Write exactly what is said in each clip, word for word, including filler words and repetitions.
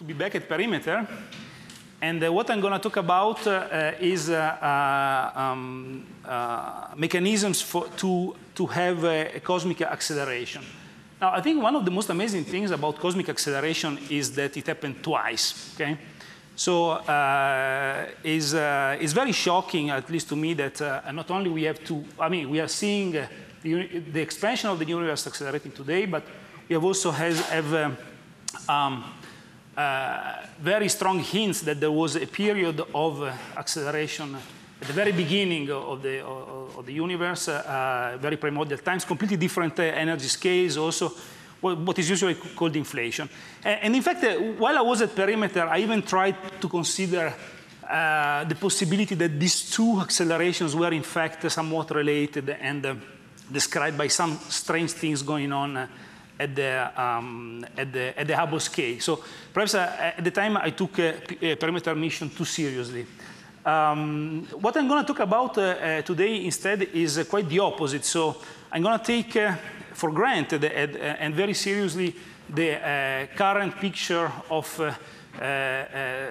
to be back at Perimeter. And uh, what I'm going to talk about uh, is uh, uh, um, uh, mechanisms for, to, to have a, a cosmic acceleration. Now, I think one of the most amazing things about cosmic acceleration is that it happened twice, okay? So uh, it's, uh, it's very shocking, at least to me, that uh, not only we have to, I mean, we are seeing uh, the, the expansion of the universe accelerating today, but we have also has, have um, um, uh, very strong hints that there was a period of uh, acceleration at the very beginning of the, of, of the universe, uh, very primordial times, completely different uh, energy scales also, what is usually called inflation. And, and in fact, uh, while I was at Perimeter, I even tried to consider uh, the possibility that these two accelerations were in fact somewhat related and uh, described by some strange things going on uh, at, the, um, at, the, at the Hubble scale. So perhaps uh, at the time I took uh, a Perimeter mission too seriously. Um, what I'm going to talk about uh, uh, today instead is uh, quite the opposite. So I'm going to take uh, for granted and, and very seriously the uh, current picture of uh, uh, uh,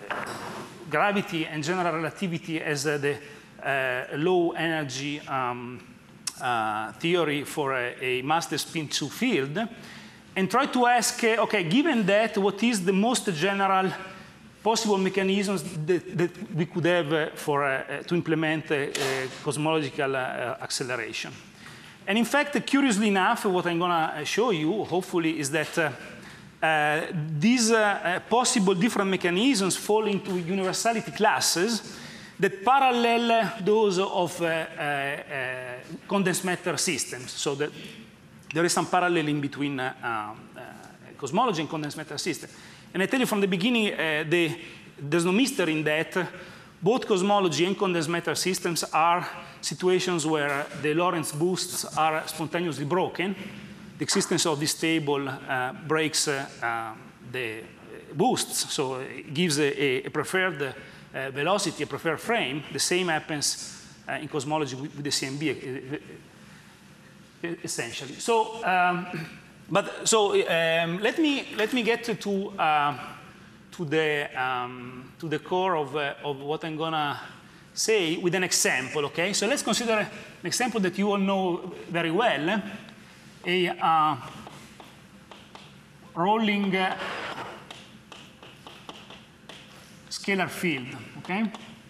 gravity and general relativity as uh, the uh, low energy um, uh, theory for a, a mass spin two field, and try to ask, uh, okay, given that, what is the most general possible mechanisms that, that we could have uh, for, uh, to implement uh, uh, cosmological uh, acceleration. And in fact, curiously enough, what I'm going to show you, hopefully, is that uh, uh, these uh, uh, possible different mechanisms fall into universality classes that parallel those of uh, uh, uh, condensed matter systems. So that there is some paralleling between uh, uh, cosmology and condensed matter systems. And I tell you from the beginning, uh, the, there's no mystery in that. Both cosmology and condensed matter systems are situations where the Lorentz boosts are spontaneously broken. The existence of this table uh, breaks uh, uh, the boosts, so it gives a, a preferred uh, velocity, a preferred frame. The same happens uh, in cosmology with, with the C M B, essentially. So, um, but so um, let me let me get to uh, to the um, to the core of uh, of what I'm gonna say with an example. Okay, so let's consider an example that you all know very well, a uh, rolling uh, scalar field. Okay.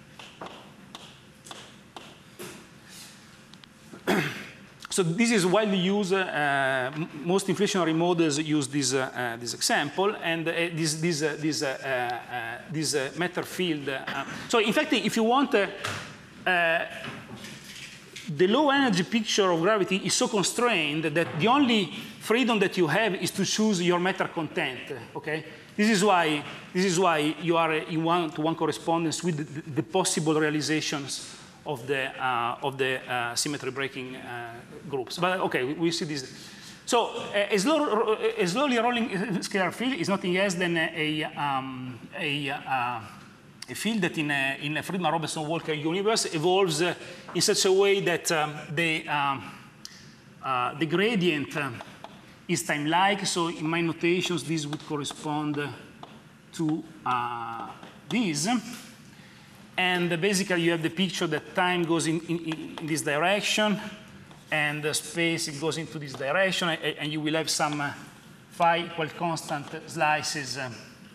So this is widely used. Uh, most inflationary models use this uh, uh, this example, and uh, this this uh, this uh, uh, this uh, matter field. Uh, so in fact, if you want, uh, uh, the low energy picture of gravity is so constrained that the only freedom that you have is to choose your matter content. Okay, this is why this is why you are in one-to-one correspondence with the, the possible realizations of the uh, of the uh, symmetry breaking uh, groups. But okay, we, we see this. So uh, a, slow, a slowly rolling scalar field is nothing else than a um, a, uh, a field that in a, in a Friedmann-Robertson-Walker universe evolves uh, in such a way that um, the um, uh, the gradient uh, is time-like. So in my notations, this would correspond to uh, this. And basically, you have the picture that time goes in, in, in this direction, and the space it goes into this direction, and you will have some uh, phi equal constant slices uh,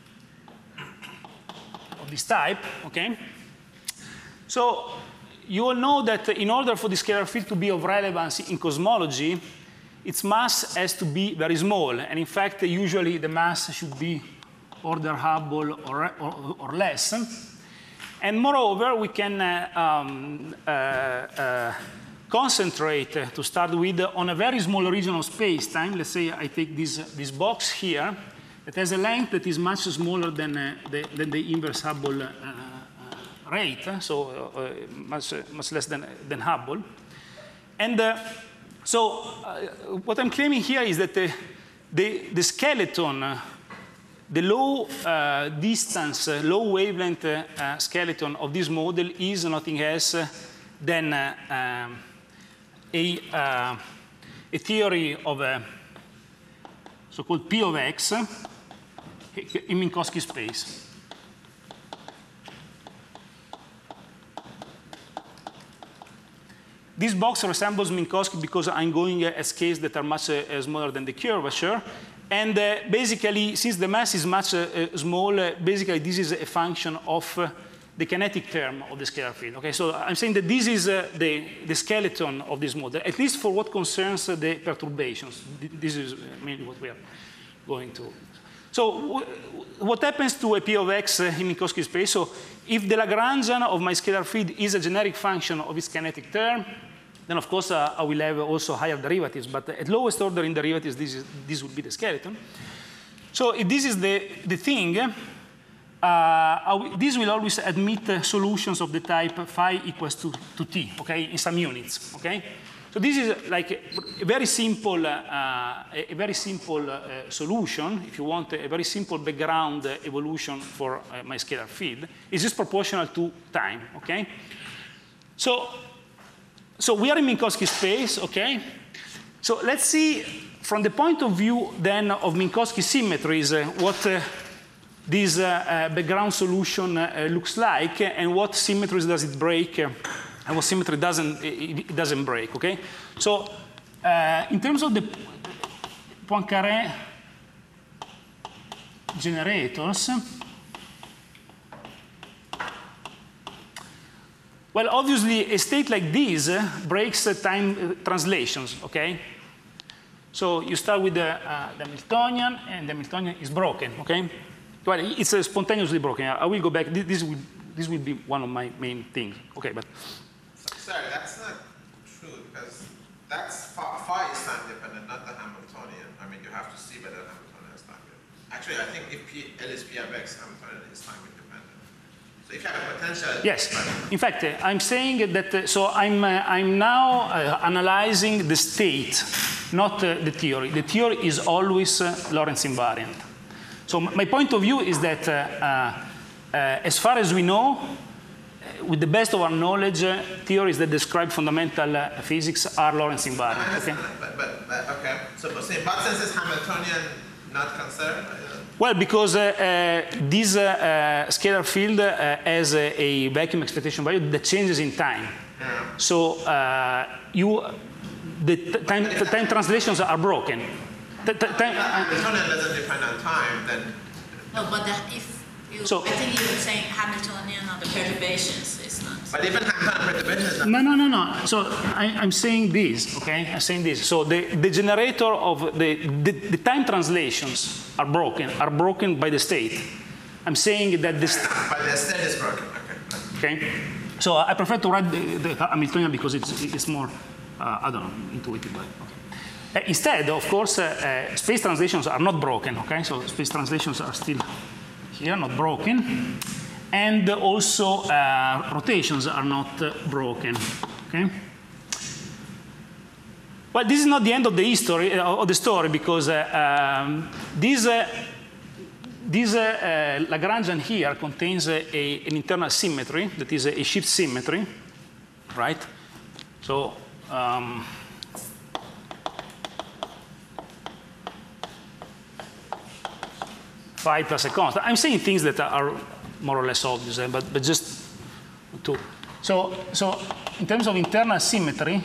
of this type. Okay. So you all know that in order for the scalar field to be of relevance in cosmology, its mass has to be very small, and in fact, usually the mass should be order Hubble or, or, or less. And moreover, we can uh, um, uh, uh, concentrate, uh, to start with, uh, on a very small region of space-time. Let's say I take this, uh, this box here that has a length that is much smaller than, uh, the, than the inverse Hubble uh, uh, rate, uh, so uh, much, uh, much less than, than Hubble. And uh, so uh, what I'm claiming here is that the, the, the skeleton uh, the low uh, distance, uh, low wavelength uh, uh, skeleton of this model is nothing else uh, than uh, um, a, uh, a theory of a so-called P of X in Minkowski space. This box resembles Minkowski because I'm going at scales that are much uh, smaller than the curvature. And uh, basically, since the mass is much uh, small, uh, basically this is a function of uh, the kinetic term of the scalar field. Okay, so I'm saying that this is uh, the, the skeleton of this model, at least for what concerns uh, the perturbations. This is mainly what we are going to. So what happens to a P of x uh, in Minkowski space? So if the Lagrangian of my scalar field is a generic function of its kinetic term, then of course uh, I will have also higher derivatives, but at lowest order in derivatives, this, is, this will be the skeleton. So if this is the, the thing, uh, this will always admit uh, solutions of the type phi equals to, to t, okay, in some units, okay? So this is like a, a very simple, uh, a, a very simple uh, solution. If you want a very simple background uh, evolution for uh, my scalar field, it's just proportional to time, okay? So, so we are in Minkowski space, okay? So let's see from the point of view then of Minkowski symmetries uh, what uh, this uh, uh, background solution uh, looks like and what symmetries does it break uh, and what symmetry doesn't, it doesn't break, okay? So uh, in terms of the Poincaré generators, well, obviously, a state like this uh, breaks uh, time uh, translations, okay? So you start with the, uh, the Hamiltonian, and the Hamiltonian is broken, okay? Well, it's uh, spontaneously broken. I will go back. This, this, will, this will be one of my main things, okay? But sorry, that's not true, because that's phi, phi is time dependent, not the Hamiltonian. I mean, you have to see whether the Hamiltonian is time dependent. Actually, I think if P, L is P of x, Hamiltonian is time independent. So if you have a potential. Yes. In fact, uh, I'm saying that, uh, so I'm, uh, I'm now uh, analyzing the state, not uh, the theory. The theory is always uh, Lorentz invariant. So my point of view is that uh, uh, uh, as far as we know, uh, with the best of our knowledge, uh, theories that describe fundamental uh, physics are Lorentz invariant. Okay? But, but, but, okay. So, so in what sense is Hamiltonian not conserved? Well, because uh, uh, this uh, uh, scalar field uh, has a, a vacuum expectation value that changes in time. Yeah. So uh, you, the time, the time translations are broken. The, the time, Hamiltonian doesn't depend on time, then. No, but that if you, So- I think you were saying Hamiltonian or the perturbations is not. But even Hamiltonian perturbation is not. no, no, no, no. So I, I'm saying this, okay? I'm saying this. So the, the generator of the, the, the time translations are broken, are broken by the state. I'm saying that this, But the state is broken. Okay. okay? So I prefer to write the, the Hamiltonian because it's, it's more, uh, I don't know, intuitive. But, okay. Uh, instead, of course, uh, uh, space translations are not broken, okay? So space translations are still here, not broken. And also uh, rotations are not uh, broken, okay? Well, this is not the end of the history, uh, of the story, because uh, um, this, uh, this uh, uh, Lagrangian here contains a, a, an internal symmetry that is a, a shift symmetry, right? So, um, phi plus a constant. I'm saying things that are more or less obvious, eh, but, but just to. So, so in terms of internal symmetry,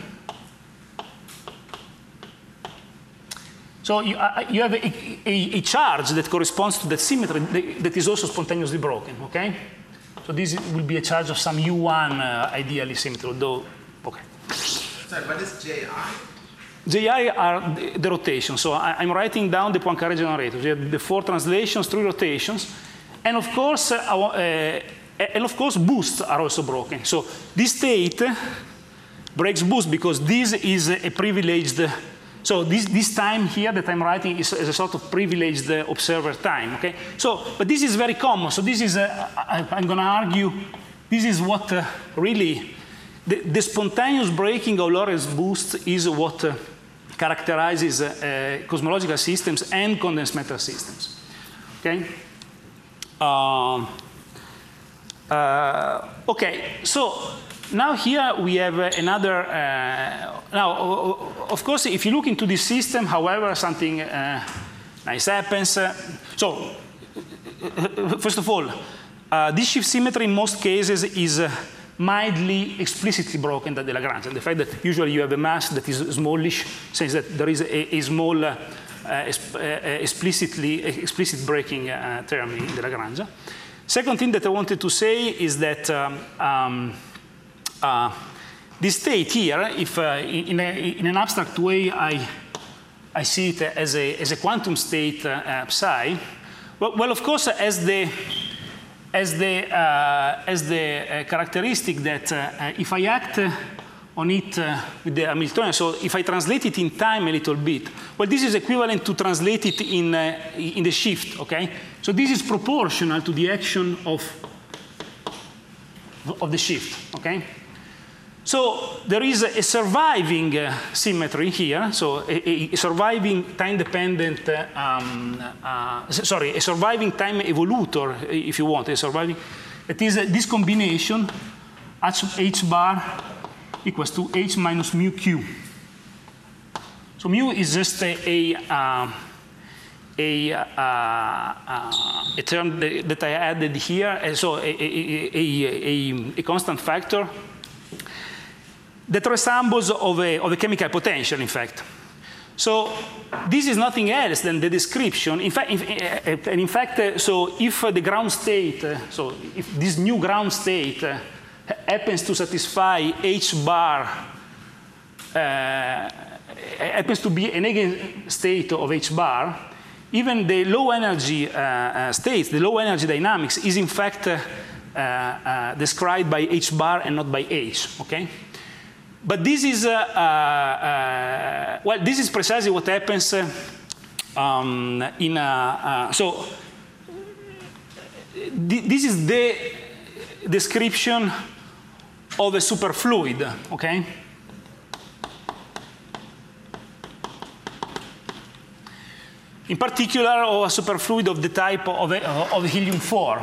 so you, uh, you have a, a, a charge that corresponds to that symmetry that, that is also spontaneously broken, okay? So this will be a charge of some U one uh, ideally symmetry, although, okay. Sorry, what is J I? J I are the, the rotations. So I, I'm writing down the Poincaré generators. You have the four translations, three rotations, and of course, uh, uh, and of course, boosts are also broken. So this state breaks boost because this is a privileged. So this, this time here that I'm writing is, is a sort of privileged uh, observer time. Okay. So, but this is very common. So this is, uh, I, I'm going to argue, this is what uh, really. The, the spontaneous breaking of Lorentz boosts is what uh, characterizes uh, uh, cosmological systems and condensed matter systems. Okay. Um, uh, okay. So now here we have uh, another. Uh, now, of course, if you look into this system, however, something uh, nice happens. Uh, so first of all, uh, this shift symmetry in most cases is uh, mildly explicitly broken by the Lagrangian. The fact that usually you have a mass that is smallish says that there is a, a small uh, uh, explicitly explicit breaking uh, term in the Lagrangian. Second thing that I wanted to say is that um, um, uh, this state here, if uh, in, a, in an abstract way I, I see it as a, as a quantum state uh, uh, psi, well, well, of course, as the as the uh, as the uh, characteristic that uh, if I act uh, on it uh, with the Hamiltonian, so if I translate it in time a little bit, well, this is equivalent to translate it in uh, in the shift. Okay, so this is proportional to the action of of the shift. Okay. So there is a surviving uh, symmetry here, so a, a surviving time-dependent, uh, um, uh, sorry, a surviving time evolutor, if you want, a surviving. It is uh, this combination, h, h bar equals to h minus mu q. So mu is just a, a, uh, a, uh, uh, a term that, that I added here, and so a, a, a, a, a constant factor that resembles of a, of a chemical potential, in fact. So this is nothing else than the description. In fact, in, in fact, uh, so if uh, the ground state, uh, so if this new ground state uh, happens to satisfy h bar, uh, happens to be an eigenstate of h bar, even the low energy uh, uh, states, the low energy dynamics, is in fact uh, uh, described by h bar and not by h. Okay. But this is, uh, uh, uh, well, this is precisely what happens uh, um, in, uh, uh, so th this is the description of a superfluid, okay? In particular, of a superfluid of the type of, a, of helium four.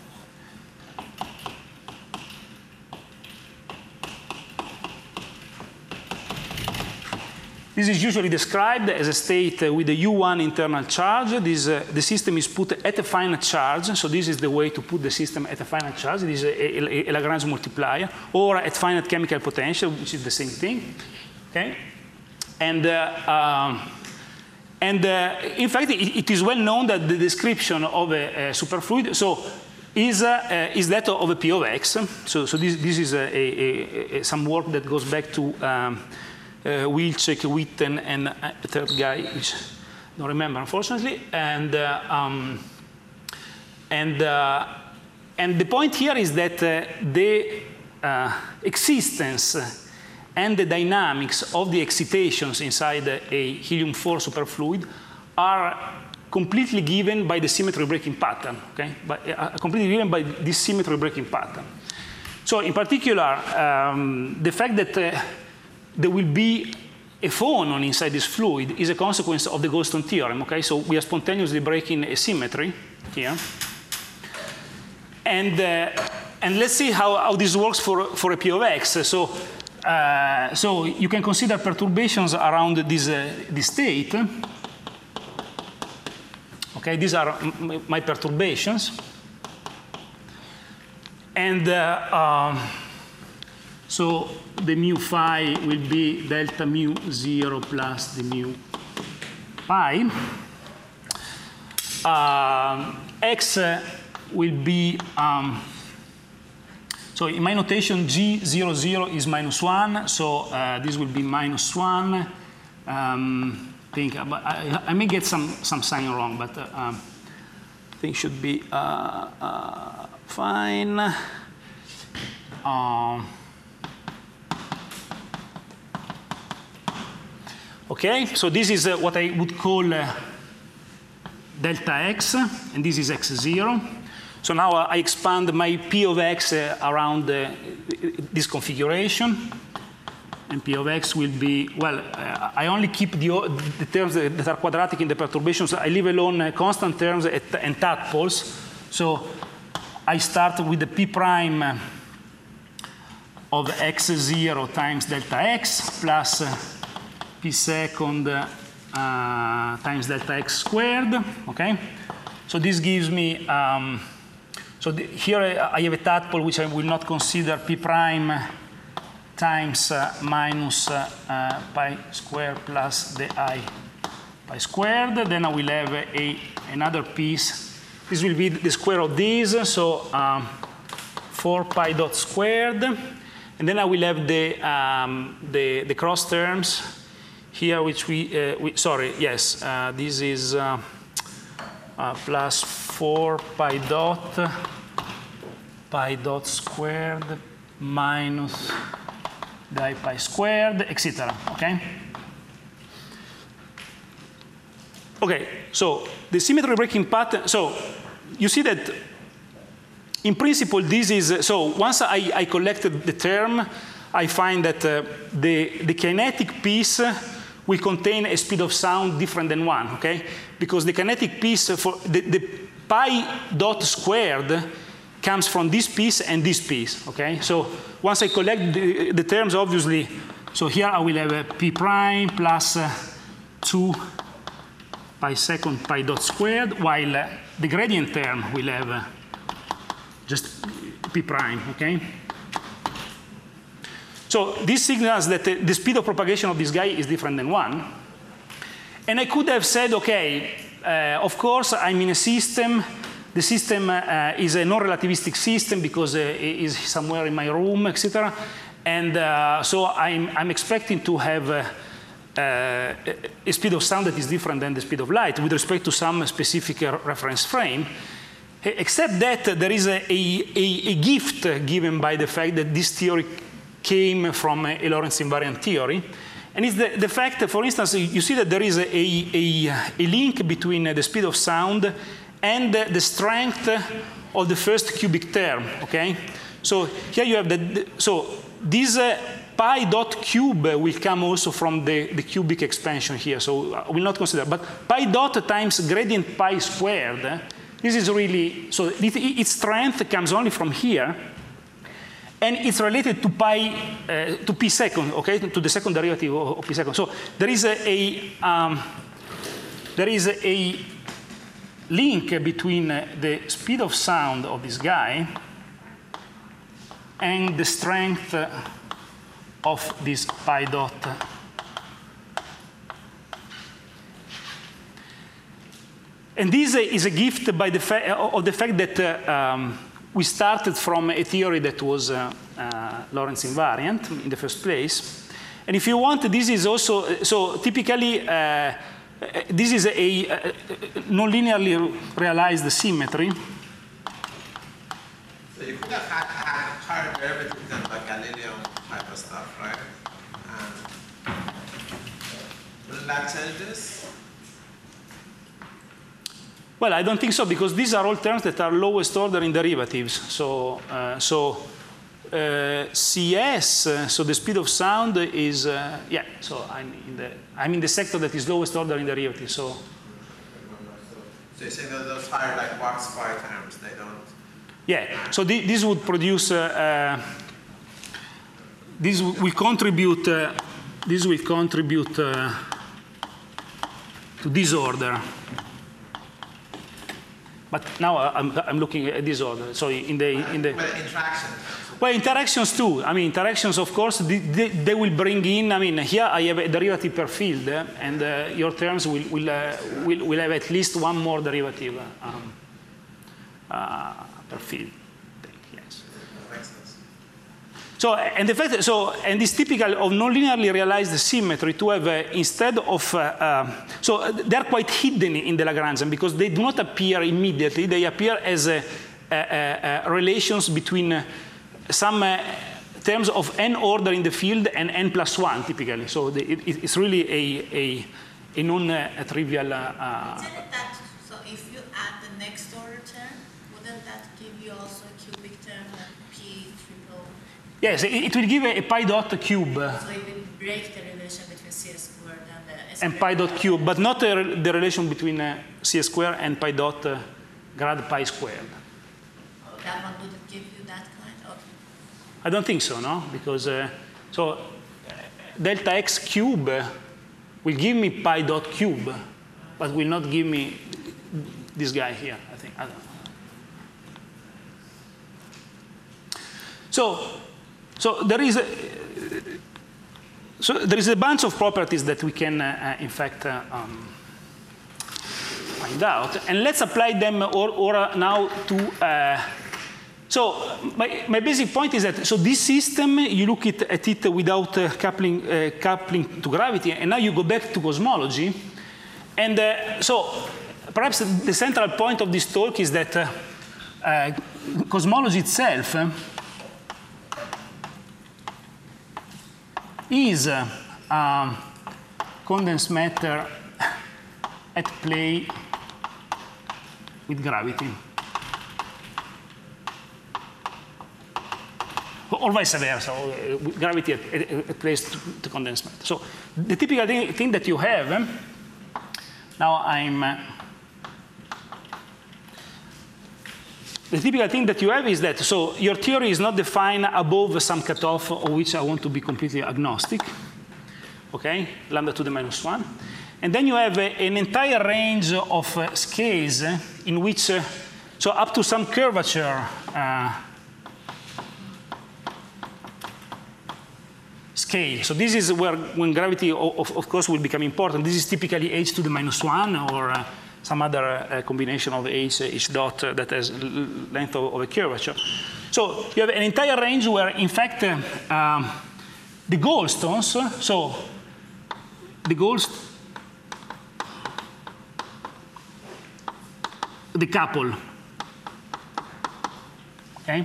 This is usually described as a state uh, with a U one internal charge. This, uh, the system is put at a finite charge, so this is the way to put the system at a finite charge. This is a, a, a Lagrange multiplier, or at finite chemical potential, which is the same thing. Okay, and uh, um, and uh, in fact, it, it is well known that the description of a, a superfluid so is uh, uh, is that of a P of X. So so this this is a, a, a, some work that goes back to. Um, Uh, Wilczek, Witten, and a third guy, which I don't remember, unfortunately. And uh, um, and uh, and the point here is that uh, the uh, existence and the dynamics of the excitations inside a helium four superfluid are completely given by the symmetry breaking pattern. Okay, but uh, completely given by this symmetry breaking pattern. So, in particular, um, the fact that uh, there will be a phonon inside this fluid is a consequence of the Goldstone theorem. Okay, so we are spontaneously breaking a symmetry here, and uh, and let's see how, how this works for for a P of X. So uh, so you can consider perturbations around this uh, this state. Okay, these are my perturbations, and uh, um, so the mu phi will be delta mu zero plus the mu pi. Uh, X uh, will be, um, so in my notation, G zero zero is minus one, so uh, this will be minus one. Um, I think, but I, I may get some, some sign wrong, but uh, um, I think should be uh, uh, fine. Um, Okay, so this is uh, what I would call uh, delta x, and this is x zero. So now uh, I expand my P of x uh, around uh, this configuration. And P of x will be, well, uh, I only keep the, the terms that are quadratic in the perturbations. I leave alone uh, constant terms at, and tadpoles. So I start with the P prime of x zero times delta x plus uh, P second uh, times delta x squared, okay? So this gives me, um, so the, here I have a tadpole which I will not consider p prime times uh, minus uh, uh, pi squared plus the I pi squared. Then I will have a, a, another piece. This will be the square of this, so um, four pi dot squared. And then I will have the, um, the, the cross terms here, which we, uh, we sorry, yes, uh, this is uh, uh, plus four pi dot, pi dot squared minus the I pi squared, et cetera. Okay? Okay, so the symmetry breaking pattern, so you see that in principle this is, so once I, I collected the term, I find that uh, the, the kinetic piece will contain a speed of sound different than one, okay? Because the kinetic piece, for the, the pi dot squared comes from this piece and this piece, okay? So once I collect the, the terms, obviously, so here I will have a p prime plus uh, two pi second pi dot squared, while uh, the gradient term will have uh, just p prime, okay? So this signals that the, the speed of propagation of this guy is different than one. And I could have said, okay, uh, of course, I'm in a system. The system uh, is a non-relativistic system because uh, it is somewhere in my room, et cetera. And uh, so I'm, I'm expecting to have uh, uh, a speed of sound that is different than the speed of light with respect to some specific uh, reference frame. Except that there is a, a, a gift given by the fact that this theory came from a Lorentz invariant theory. And it's the, the fact, for instance, you see that there is a, a, a link between the speed of sound and the strength of the first cubic term, okay? So here you have the, so this uh, pi dot cube will come also from the, the cubic expansion here, so I will not consider, but pi dot times gradient pi squared, this is really, so it, its strength comes only from here, and it's related to pi, uh, to p second, okay, to the second derivative of, of p second. So there is a, a um, there is a, a link between uh, the speed of sound of this guy and the strength uh, of this pi dot. And this uh, is a gift by the fa of the fact that uh, um, we started from a theory that was uh, uh, Lorentz invariant in the first place. And if you want, this is also, so typically, uh, this is a, a non-linearly realized symmetry. So you could have had, had higher derivatives than the Galileo type of stuff, right? And wouldn't that change this? Well, I don't think so, because these are all terms that are lowest order in derivatives. So, uh, so uh, C S, uh, so the speed of sound is, uh, yeah, so I'm in, the, I'm in the sector that is lowest order in derivatives. So, so you're saying that those higher, like box phi terms, they don't? Yeah, so th this would produce, uh, uh, this will contribute, uh, this will contribute uh, to this order. But now I'm, I'm looking at this order. So in the in the well, interactions. Well, interactions too. I mean, interactions, of course, they, they, they will bring in. I mean, here I have a derivative per field, uh, and uh, your terms will will, uh, will will have at least one more derivative um, uh, per field. Yes. Makes sense. So, and the fact, so, and it's typical of non-linearly realized symmetry to have, uh, instead of, uh, uh, so they're quite hidden in the Lagrangian because they do not appear immediately. They appear as uh, uh, uh, relations between uh, some uh, terms of n order in the field and n plus one, typically. So the, it, it's really a, a, a non-trivial. Uh, uh, Isn't it that, so if you add the next order term, wouldn't that give you also a cubic term, like p triple? Yes, it, it will give a, a pi dot cube. So it will break the relation between c squared and the s And pi dot cube, but not the, the relation between uh, c squared and pi dot uh, grad pi squared. Oh, that one wouldn't give you that kind? Okay. I don't think so, no? Because, uh, so uh, delta x cube uh, will give me pi dot cube, but will not give me this guy here, I think. I don't know. So, so there is a, so there is a bunch of properties that we can, uh, in fact, uh, um, find out, and let's apply them or, or now to. Uh, so my, my basic point is that so this system you look at, at it without uh, coupling uh, coupling to gravity, and now you go back to cosmology, and uh, so perhaps the central point of this talk is that uh, uh, cosmology itself uh, is uh, um, condensed matter at play with gravity. Or vice versa, or, uh, with gravity at, at, at plays to, to condensed matter. So the typical thing, thing that you have, um, now I'm, uh, the typical thing that you have is that, so your theory is not defined above some cutoff of which I want to be completely agnostic, okay, lambda to the minus one. And then you have uh, an entire range of uh, scales uh, in which, uh, so up to some curvature uh, scale. So this is where, when gravity, of, of course, will become important. This is typically h to the minus one, or uh, some other uh, combination of h, h dot uh, that has length of, of a curvature. So you have an entire range where, in fact, uh, um, the Goldstones, so the Goldstones, the couple, okay?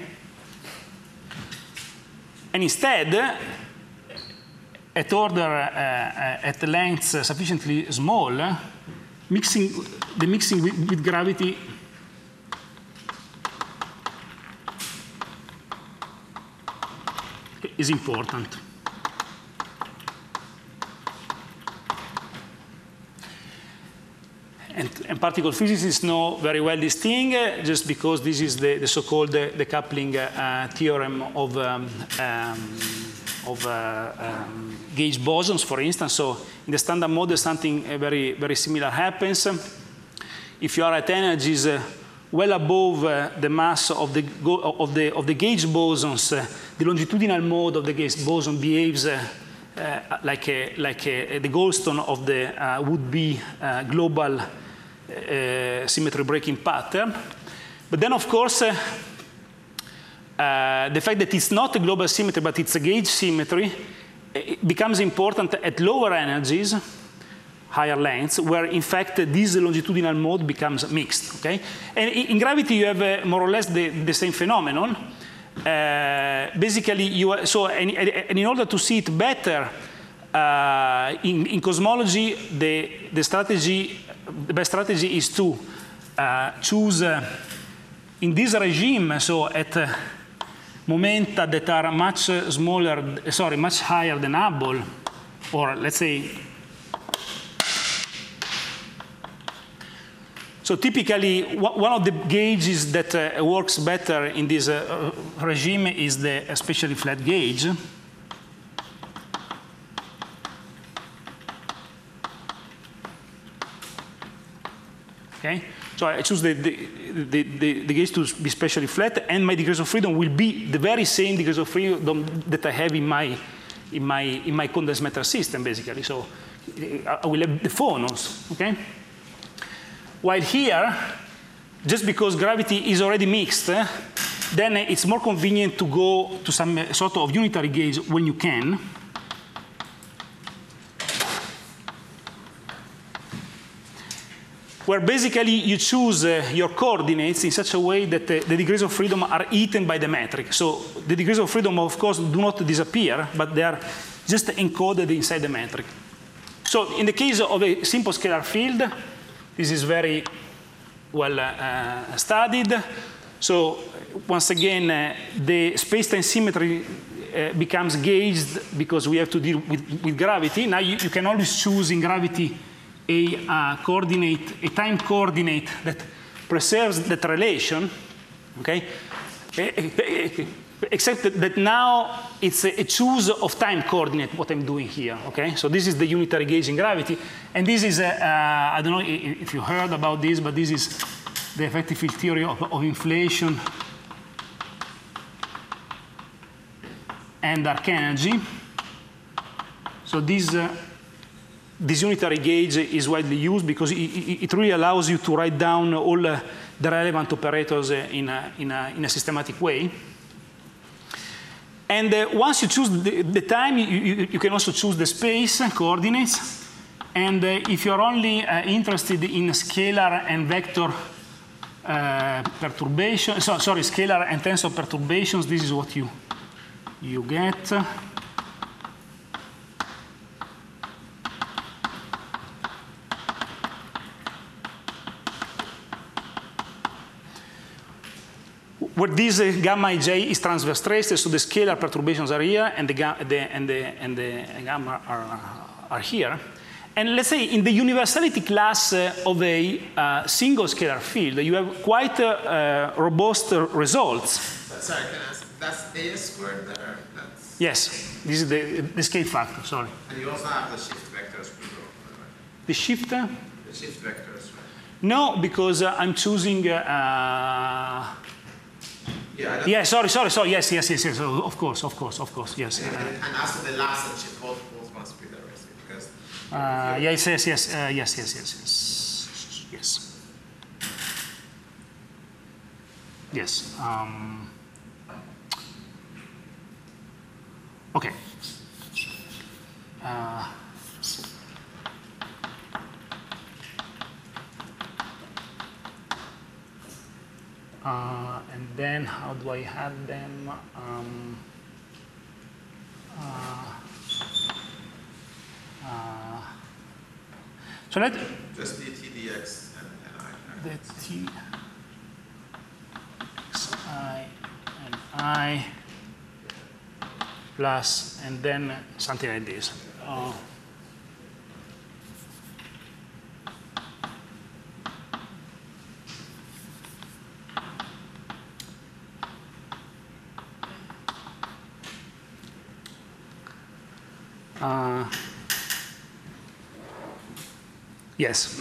And instead, at order, uh, at lengths sufficiently small, mixing, the mixing with, with gravity is important. And, and particle physicists know very well this thing, uh, just because this is the, the so-called the, the coupling uh, theorem of, um, um, of uh, um, gauge bosons, for instance. So in the standard model, something uh, very, very similar happens. If you are at energies uh, well above uh, the mass of the, of, the, of the gauge bosons, uh, the longitudinal mode of the gauge boson behaves uh, uh, like, a, like a, the Goldstone of the uh, would-be uh, global uh, symmetry breaking pattern. But then, of course, uh, uh, the fact that it's not a global symmetry, but it's a gauge symmetry, it becomes important at lower energies, higher lengths, where in fact this longitudinal mode becomes mixed. Okay, and in gravity you have uh, more or less the, the same phenomenon. Uh, basically, you are, so and, and in order to see it better, uh, in, in cosmology, the the strategy, the best strategy is to uh, choose uh, in this regime. So at uh, momenta that are much smaller, sorry, much higher than Hubble, or let's say. So typically, one of the gauges that uh, works better in this uh, regime is the especially flat gauge. Okay, so I choose the, the, the, the, the gauge to be specially flat, and my degrees of freedom will be the very same degrees of freedom that I have in my, in my, in my condensed matter system, basically. So I will have the phonons, okay? While here, just because gravity is already mixed, eh, then it's more convenient to go to some sort of unitary gauge when you can. Where basically you choose uh, your coordinates in such a way that uh, the degrees of freedom are eaten by the metric. So the degrees of freedom, of course, do not disappear, but they are just encoded inside the metric. So in the case of a simple scalar field, this is very well uh, studied. So once again, uh, the space-time symmetry uh, becomes gauged because we have to deal with, with gravity. Now you, you can always choose in gravity a uh, coordinate, a time coordinate that preserves that relation. Okay. Except that now it's a, a choose of time coordinate, what I'm doing here, okay? So this is the unitary gauge in gravity, and this is, a, uh, I don't know if you heard about this, but this is the effective field theory of, of inflation and dark energy. So this, uh, this unitary gauge is widely used because it, it, it really allows you to write down all uh, the relevant operators uh, in, a, in, a, in a systematic way. And uh, once you choose the, the time, you, you, you can also choose the space coordinates. And uh, if you're only uh, interested in scalar and vector uh, perturbation, so, sorry, scalar and tensor perturbations, this is what you, you get. Where this uh, gamma ij is transverse traced, so the scalar perturbations are here, and the, the, and the, and the gamma are, are here. And let's say in the universality class uh, of a uh, single scalar field, you have quite uh, uh, robust uh, results. Sorry, can I ask, that's A squared there? That's Yes, this is the, the scale factor, sorry. And you also have the shift vectors below, right? The shift? Uh, The shift vectors, right? No, because uh, I'm choosing uh, Yeah, yeah, sorry, sorry, sorry, yes, yes, yes, yes, of course, of course, of course, yes. And, Uh, and also the last and shift, both, both must be there, because uh, yes, yes, yes, uh, yes, yes, yes, yes, yes. Yes. Um, okay. Uh, Uh, and then how do I have them? Um, uh, uh, so let just dt dx and, and I. the t x I and I plus and then something like this. Uh, Uh, yes.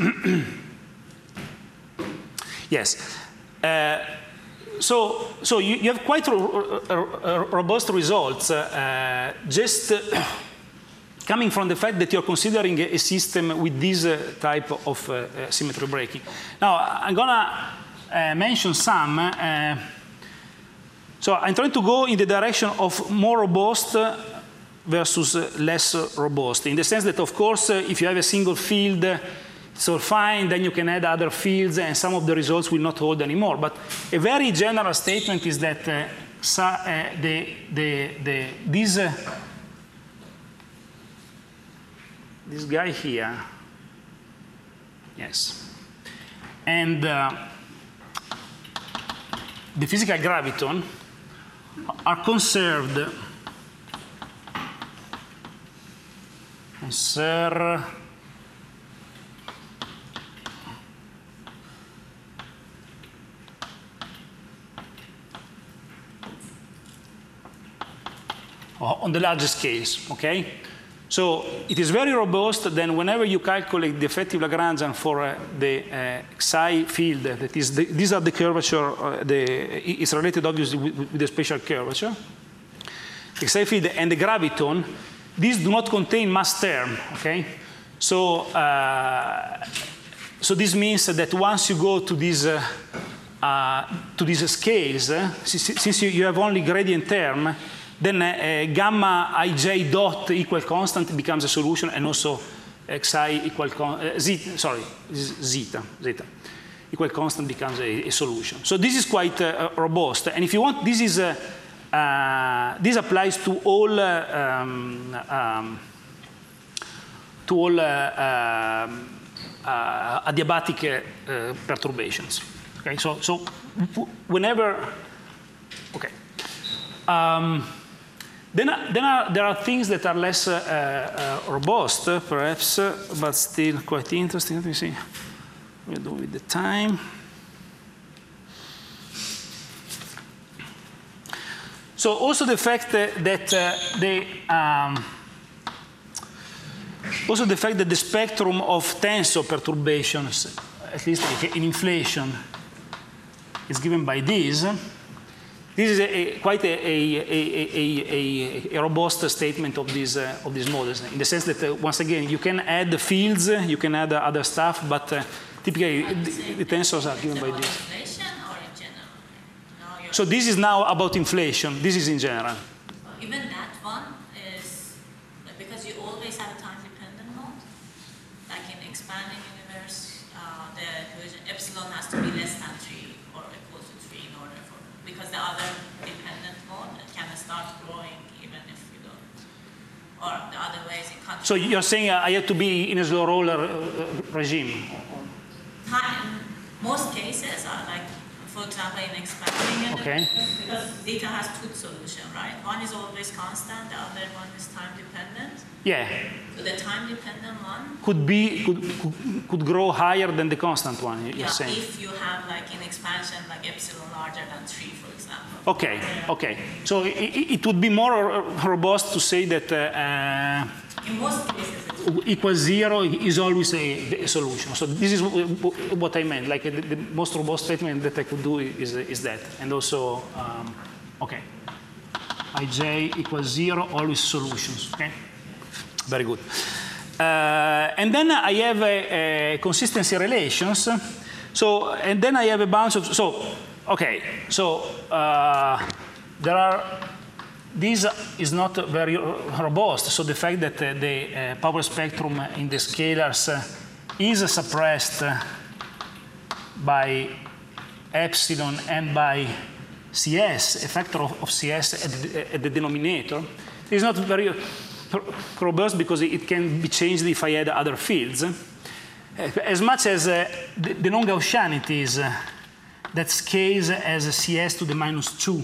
Yes. Uh, so, so you, you have quite ro ro robust results uh, just uh, coming from the fact that you're considering a system with this uh, type of uh, symmetry breaking. Now, I'm going to uh, mention some. Uh, so I'm trying to go in the direction of more robust uh, versus uh, less uh, robust, in the sense that, of course, uh, if you have a single field, uh, it's all fine, then you can add other fields, and some of the results will not hold anymore. But a very general statement is that uh, so, uh, the, the, the, this, uh, this guy here, yes, and uh, the physical graviton are conserved Conserve on the larger scales, okay? So it is very robust. Then whenever you calculate the effective Lagrangian for uh, the uh, Xi field, that is, the, these are the curvature, uh, the, it's related obviously with, with the spatial curvature, the Xi field and the graviton, these do not contain mass term, okay? So, uh, so this means that once you go to these, uh, uh, to these scales, uh, since you, you have only gradient term, then uh, uh, gamma ij dot equal constant becomes a solution, and also xi equal con uh, zeta, sorry, zeta, zeta equal constant becomes a, a solution. So this is quite uh, robust, and if you want, this is uh, uh, this applies to all uh, um, um, to all uh, um, uh, adiabatic uh, uh, perturbations. Okay, so so whenever, okay. Um, Then, then are, there are things that are less uh, uh, robust, uh, perhaps, uh, but still quite interesting. Let me see. We'll do with the time. So also the fact that, that uh, the um, also the fact that the spectrum of tensor perturbations, at least in inflation, is given by this. This is a, a, quite a, a, a, a, a robust statement of these, uh, of these models, in the sense that, uh, once again, you can add the fields, you can add uh, other stuff, but uh, typically the, the tensors are given by this. Inflation or in general? No, so this is now about inflation. This is in general. Even that one is, because you always have a time-dependent mode, like in expanding universe, uh, the equation epsilon has to be less than three or equal to three in order for, because the other dependent mode can start growing even if you don't, or the other ways in country. So you're saying uh, I have to be in a slow roller uh, regime? Time, most cases are like, for example, in expanding universe, Okay. because theta has two solutions, right? One is always constant, the other one is time-dependent. Yeah. So the time-dependent one, Could be could, could, could grow higher than the constant one, you're yeah, saying? if you have like in expansion, like epsilon larger than three, for example. Okay, okay. So it, it would be more robust to say that uh, In most cases, it's equals zero is always a, a solution. So this is what I meant. Like the, the most robust statement that I could do is, is that. And also, um, okay, ij equals zero, always solutions. Okay, very good. Uh, and then I have a, a consistency relations. So and then I have a bunch of so okay. So uh, there are. This is not very robust, so the fact that uh, the uh, power spectrum in the scalars uh, is suppressed uh, by epsilon and by C S, a factor of, of C S at the, at the denominator, is not very robust because it can be changed if I add other fields. Uh, as much as uh, the, the non-Gaussianities uh, that scales as C S to the minus two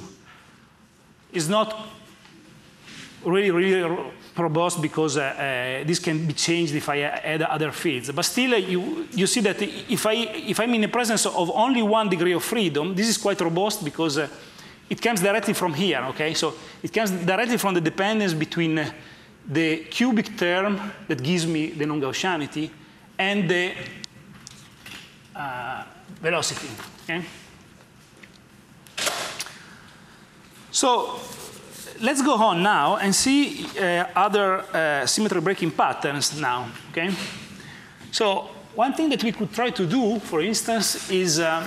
is not really, really robust because uh, uh, this can be changed if I add other fields. But still, uh, you, you see that if, I, if I'm in the presence of only one degree of freedom, this is quite robust because uh, it comes directly from here, okay? So it comes directly from the dependence between uh, the cubic term that gives me the non-Gaussianity and the uh, velocity, okay? So let's go on now and see uh, other uh, symmetry breaking patterns now, okay? So one thing that we could try to do, for instance, is uh,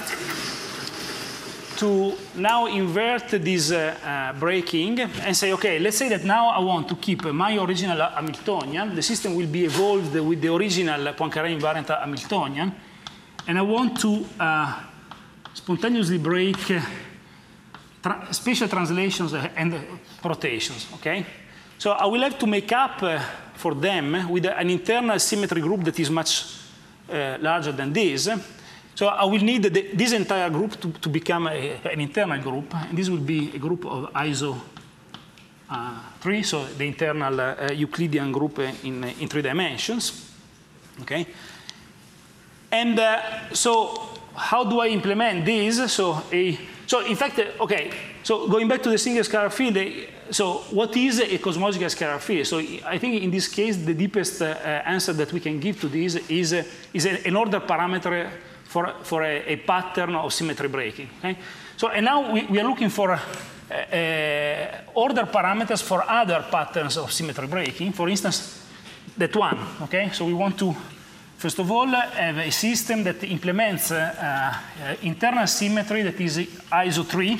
to now invert this uh, uh, breaking and say, okay, let's say that now I want to keep my original Hamiltonian. The system will be evolved with the original Poincare invariant Hamiltonian, and I want to uh, spontaneously break uh, Tra spatial translations and rotations, okay? So I will have to make up uh, for them with an internal symmetry group that is much uh, larger than this. So I will need the, this entire group to, to become a, an internal group, and this will be a group of I S O uh, three, so the internal uh, Euclidean group in, in three dimensions, okay? And uh, so how do I implement this? So a So in fact, okay, so going back to the single scalar field, so what is a cosmological scalar field? So I think in this case, the deepest uh, answer that we can give to this is, uh, is an order parameter for, for a, a pattern of symmetry breaking, okay? So, and now we, we are looking for uh, uh, order parameters for other patterns of symmetry breaking, for instance, that one, okay? So we want to, first of all, have a system that implements uh, uh, internal symmetry that is I S O three.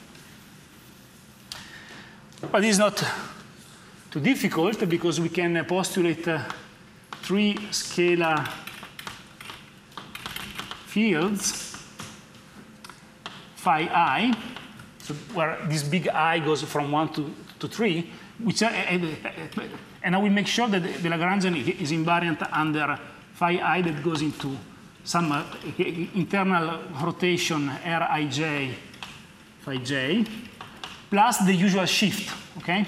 But it's not too difficult because we can postulate uh, three scalar fields, phi I, so where this big I goes from one to, to three, which are, and I will make sure that the Lagrangian is invariant under phi I that goes into some uh, internal rotation Rij phi j plus the usual shift, okay?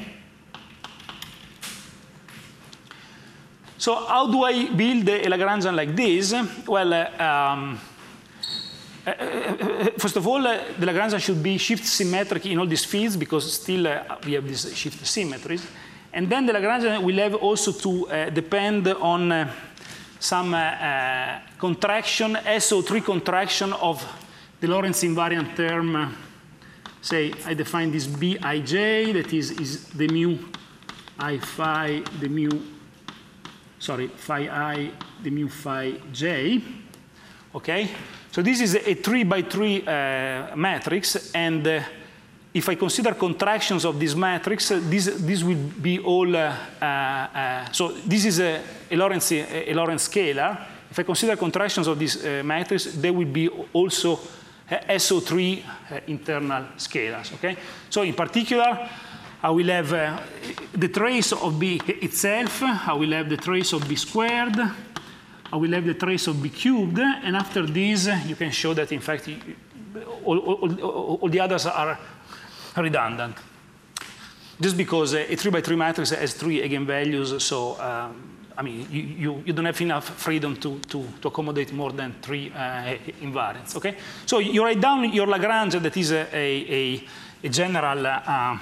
So how do I build a Lagrangian like this? Well, uh, um, uh, first of all, uh, the Lagrangian should be shift symmetric in all these fields because still uh, we have these shift symmetries. And then the Lagrangian will have also to uh, depend on uh, some uh, uh, contraction, S O three contraction of the Lorentz invariant term. Uh, say I define this B I J, that is, is the mu I phi, the mu, sorry, phi I, the mu phi j. Okay? So this is a three by three uh, matrix, and uh, if I consider contractions of this matrix, uh, this, this will be all, uh, uh, uh, so this is a, a, Lorentz, a, a Lorentz scalar. If I consider contractions of this uh, matrix, there will be also uh, S O three uh, internal scalars, okay? So in particular, I will have uh, the trace of B itself, I will have the trace of B squared, I will have the trace of B cubed, and after this, you can show that in fact, all, all, all, all the others are redundant. Just because a three by three matrix has three eigenvalues, so um, I mean, you, you, you don't have enough freedom to, to, to accommodate more than three uh, invariants, okay? So you write down your Lagrange, that is a, a, a general uh,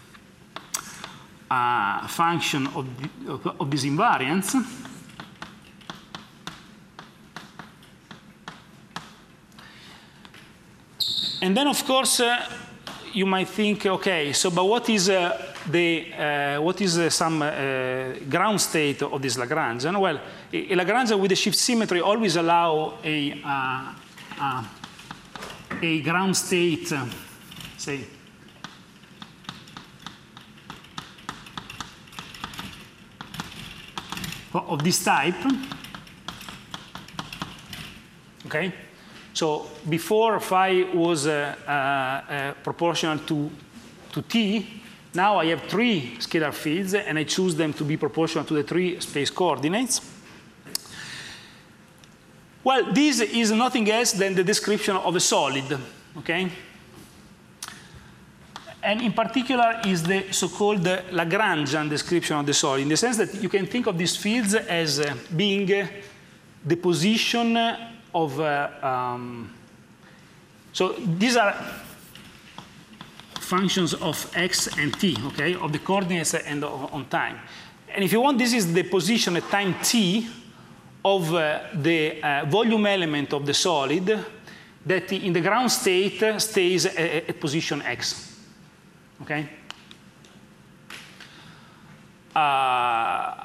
uh, function of, the, of, of these invariants. And then, of course, uh, you might think, okay, so but what is uh, the uh, what is uh, some uh, ground state of this Lagrangian? Well, a, a Lagrangian with a shift symmetry always allow a uh, uh, a ground state, uh, say, of this type. Okay. So before phi was uh, uh, uh, proportional to, to t, now I have three scalar fields, and I choose them to be proportional to the three space coordinates. Well, this is nothing else than the description of a solid, okay? And in particular is the so-called Lagrangian description of the solid, in the sense that you can think of these fields as uh, being uh, the position of, uh, um, so these are functions of x and t, okay, of the coordinates and on time. And if you want, this is the position at time t of uh, the uh, volume element of the solid that in the ground state stays at, at position x, okay? Uh,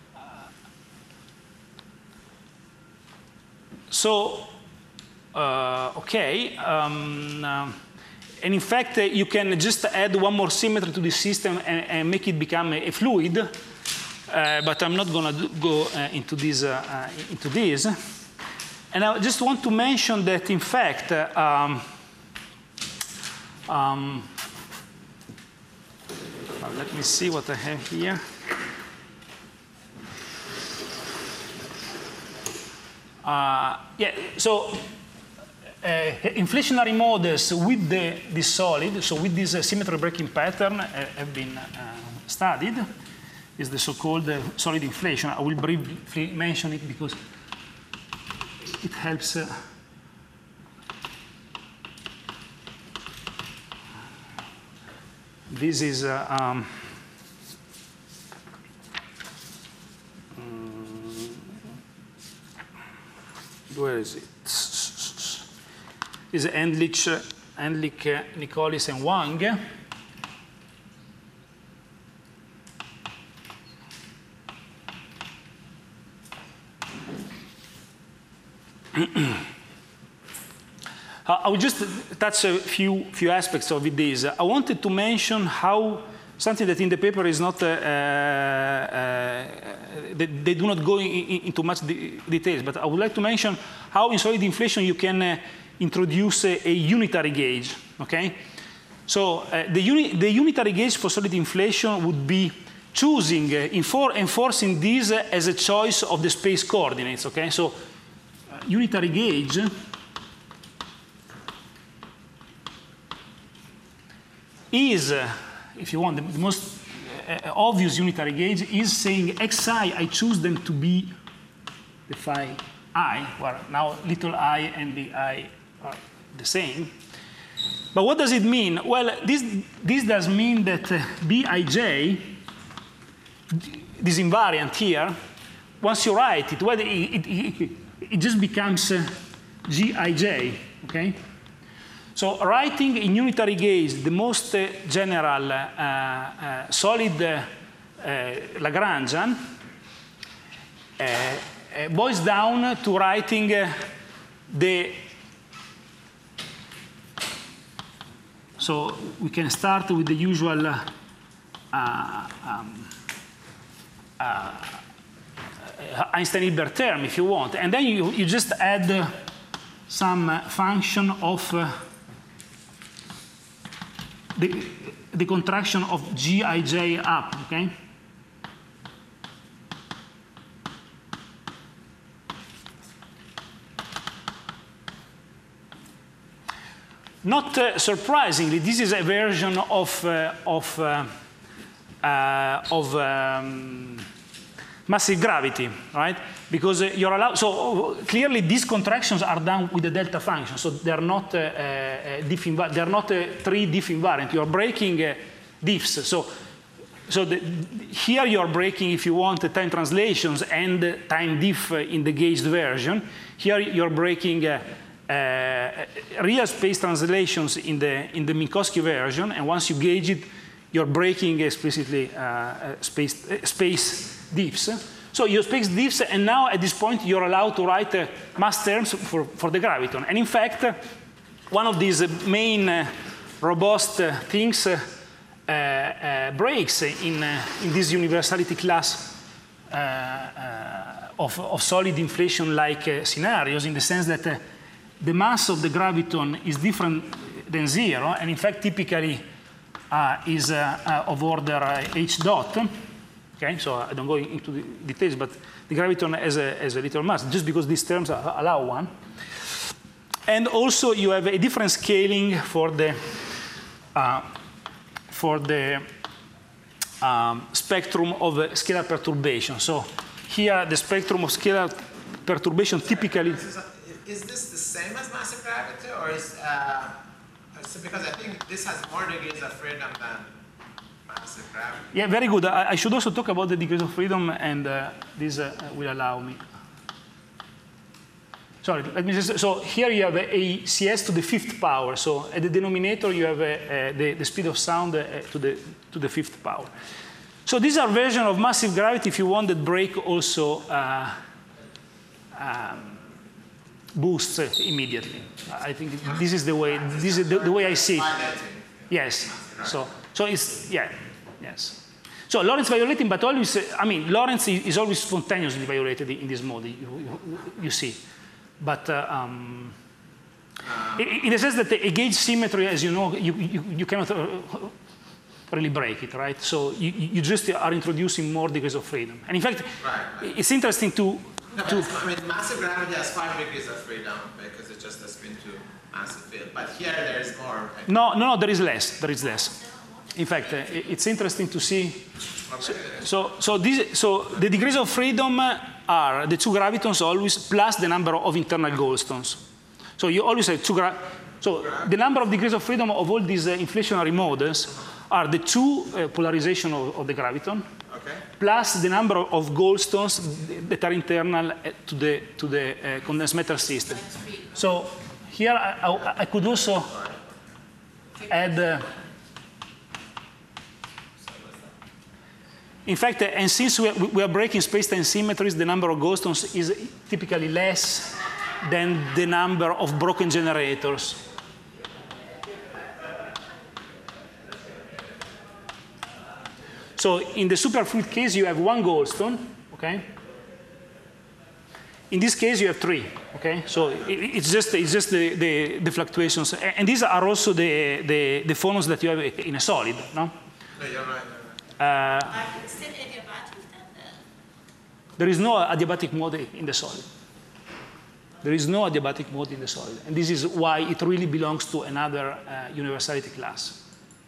So, uh, okay, um, uh, and in fact, uh, you can just add one more symmetry to the system and, and make it become a, a fluid, uh, but I'm not going to go uh, into this. Uh, uh, into this. And I just want to mention that, in fact, uh, um, um, well, let me see what I have here. Uh, yeah, so uh, inflationary models with the, this solid, so with this uh, symmetry breaking pattern, uh, have been uh, studied. Is the so-called uh, solid inflation. I will briefly mention it because it helps. Uh, this is. Uh, um, Where is it? Is Endlich, Endlich, uh, Nicolis, and Wang. I will just touch a few few aspects of this. I wanted to mention how something that in the paper is not, uh, uh, they, they do not go in, in, into much de details, but I would like to mention how in solid inflation you can uh, introduce a, a unitary gauge, okay? So uh, the, uni the unitary gauge for solid inflation would be choosing, uh, enfor enforcing this as a choice of the space coordinates, okay? So uh, unitary gauge is, uh, if you want, the, the most uh, obvious unitary gauge is saying xi, I choose them to be the phi I, where now little I and the I are the same. But what does it mean? Well, this, this does mean that uh, Bij, this invariant here, once you write it, well, it, it, it, it just becomes uh, Gij, okay? So writing in unitary gauge the most uh, general uh, uh, solid uh, uh, Lagrangian uh, uh, boils down to writing uh, the. So we can start with the usual uh, um, uh, Einstein-Hilbert term, if you want, and then you, you just add uh, some uh, function of uh, the, the contraction of Gij up, okay? Not uh, surprisingly, this is a version of, uh, of, uh, uh, of um, massive gravity, right? Because uh, you're allowed, so uh, clearly these contractions are done with the delta function, so they're not, uh, uh, diff they're not uh, three diff invariant. You're breaking uh, diffs. So, so the, here you're breaking, if you want, the time translations and uh, time diff uh, in the gauged version. Here you're breaking uh, Uh, real space translations in the in the Minkowski version, and once you gauge it, you're breaking explicitly uh, uh, space uh, space diffs. So you space diffs, and now at this point you're allowed to write uh, mass terms for for the graviton. And in fact, uh, one of these uh, main uh, robust uh, things uh, uh, breaks in uh, in this universality class uh, uh, of of solid inflation-like uh, scenarios, in the sense that. Uh, The mass of the graviton is different than zero, and in fact, typically uh, is uh, uh, of order uh, h dot. Okay, so I don't go into the details, but the graviton has a, has a little mass, just because these terms allow one. And also, you have a different scaling for the uh, for the um, spectrum of uh, scalar perturbation. So here, the spectrum of scalar perturbation typically. Is this the same as massive gravity, or is uh, so because I think this has more degrees of freedom than massive gravity? Yeah, very good. I, I should also talk about the degrees of freedom, and uh, this uh, will allow me. Sorry, let me just. So here you have a, a C S to the fifth power. So at the denominator you have a, a, the, the speed of sound uh, to the to the fifth power. So these are versions of massive gravity, if you want, that break also. Uh, um, boosts uh, immediately. I think this is the way. This is the, the way I see it. Yes. So, so it's yeah, yes. So Lorentz violating, but always. Uh, I mean, Lorentz is always spontaneously violated in this mode. You, you, you see, but uh, um, in, in the sense that a gauge symmetry, as you know, you you, you cannot uh, really break it, right? So you, you just are introducing more degrees of freedom. And in fact, right. It's interesting to. No, but I mean, massive gravity has five degrees of freedom because it's just a spin to massive field. But here there is more. Like no, no, no, there is less. There is less. In fact, uh, it's interesting to see. So, so, so, this, so the degrees of freedom are the two gravitons always plus the number of internal Goldstones. So you always have two gra So the number of degrees of freedom of all these uh, inflationary models are the two uh, polarization of, of the graviton. Okay. Plus the number of Goldstones that are internal to the, to the uh, condensed matter system. So here I, I, I could also add, uh, in fact, uh, and since we are, we are breaking space-time symmetries, the number of Goldstones is typically less than the number of broken generators. So in the superfluid case, you have one Goldstone, okay? In this case, you have three, okay? So it, it's just, it's just the, the, the fluctuations. And these are also the, the, the phonons that you have in a solid, no? No, you're right. Uh, Are you still adiabatic then? there is no adiabatic mode in the solid. There is no adiabatic mode in the solid. And this is why it really belongs to another uh, universality class.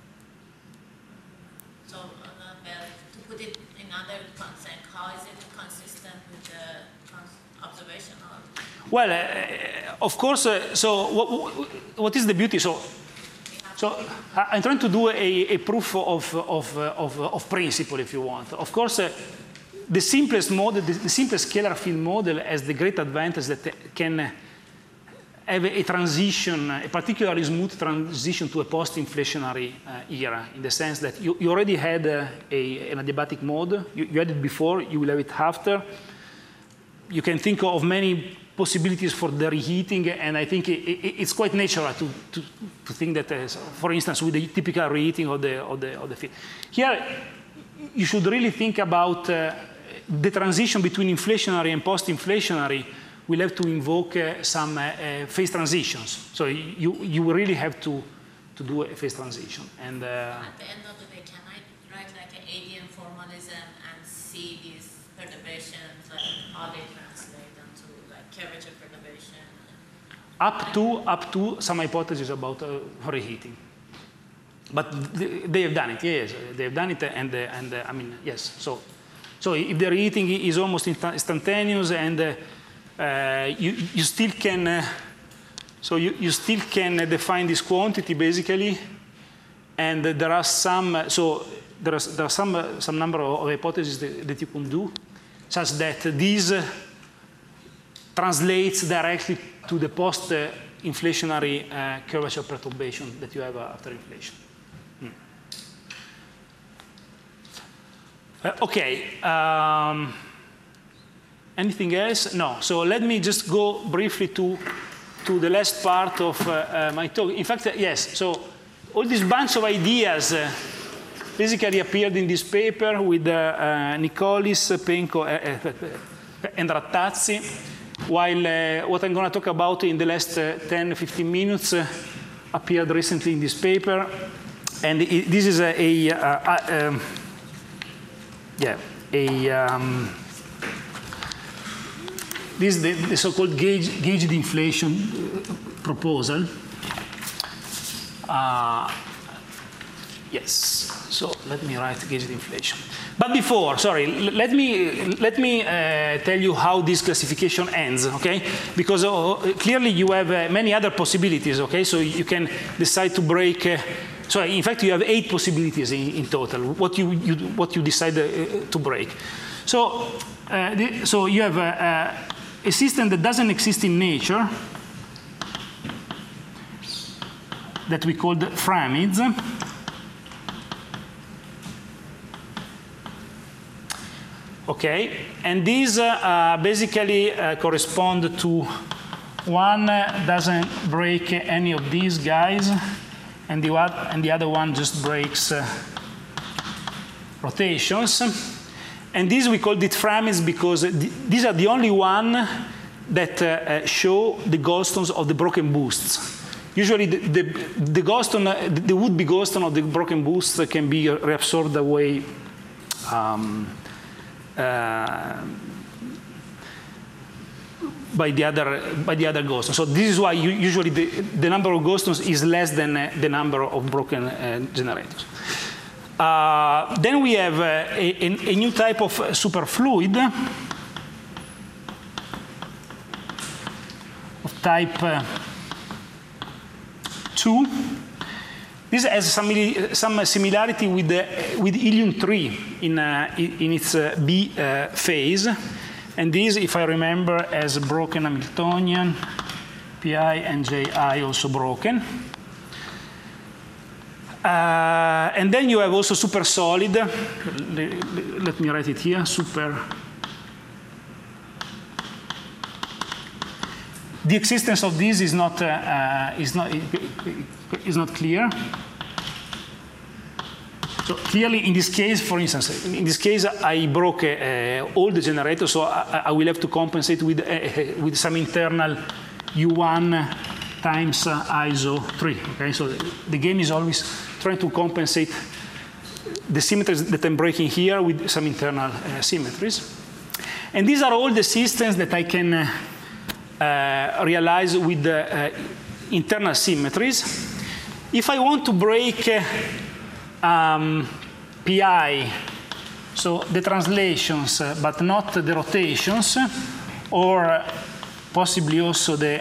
So, uh, well, to put it in other concept, how is it consistent with the, observational? Well, uh, of course, uh, so what, what is the beauty? So, so I'm trying to do a, a proof of, of, of, of principle, if you want. Of course, uh, the simplest model, the, the simplest scalar field model has the great advantage that can have a transition, a particularly smooth transition to a post-inflationary uh, era, in the sense that you, you already had uh, a, an adiabatic mode. You, you had it before, you will have it after. You can think of many possibilities for the reheating, and I think it, it, it's quite natural to, to, to think that, uh, for instance, with the typical reheating of the, of the, of the field. Here, you should really think about uh, the transition between inflationary and post-inflationary. We'll have to invoke uh, some uh, uh, phase transitions. So you, you really have to, to do a phase transition. And, uh, at the end of the day, can I write like an A D M formalism and see these perturbations, like how they translate into like curvature perturbation? Up to, up to some hypotheses about uh, reheating. But they, they have done it, yes, they have done it, and, uh, and uh, I mean, yes. So, so if the reheating is almost instantaneous, and uh, Uh, you, you still can, uh, so you, you still can uh, define this quantity basically, and uh, there are some, uh, so there are, there are some, uh, some number of, of hypotheses that, that you can do, such that uh, this uh, translates directly to the post-inflationary uh, curvature perturbation that you have uh, after inflation. Hmm. Uh, okay. Um, Anything else? No. So let me just go briefly to, to the last part of uh, uh, my talk. In fact, uh, yes, so all this bunch of ideas uh, basically appeared in this paper with uh, uh, Nicolis, Penco, uh, uh, and Rattazzi, while uh, what I'm going to talk about in the last uh, ten, fifteen minutes uh, appeared recently in this paper. And it, this is a, a uh, uh, um, yeah, a, um, this is the, the so-called gauge, gauged inflation proposal. Uh, yes, so let me write gauged inflation. But before, sorry, let me, let me uh, tell you how this classification ends, okay? Because uh, clearly you have uh, many other possibilities, okay? So you can decide to break, uh, so in fact you have eight possibilities in, in total, what you, you, what you decide uh, to break. So, uh, the, so you have uh, uh, a system that doesn't exist in nature, that we call the Framids. Okay, and these uh, uh, basically uh, correspond to one uh, doesn't break any of these guys, and the, and the other one just breaks uh, rotations. And these we call it Framids because th these are the only one that uh, uh, show the Goldstones of the broken boosts. Usually the, the, the Goldstone, uh, the would-be Goldstone of the broken boosts can be reabsorbed away um, uh, by the other by the other Goldstones. So this is why you, usually the, the number of Goldstones is less than uh, the number of broken uh, generators. Uh, then we have uh, a, a new type of superfluid of type uh, two. This has some, some similarity with, the, with helium three in, uh, in its uh, B uh, phase. And this, if I remember, has broken Hamiltonian, Pi and Ji also broken. Uh, and then you have also super solid. Let me write it here. Super. The existence of this is not uh, uh, is not is not clear. So clearly, in this case, for instance, in this case, I broke uh, all the generators, so I, I will have to compensate with uh, with some internal U one times uh, I S O three. Okay, so the game is always trying to compensate the symmetries that I'm breaking here with some internal uh, symmetries. And these are all the systems that I can uh, uh, realize with the uh, internal symmetries. If I want to break uh, um, Pi, so the translations, uh, but not the rotations, or possibly also the,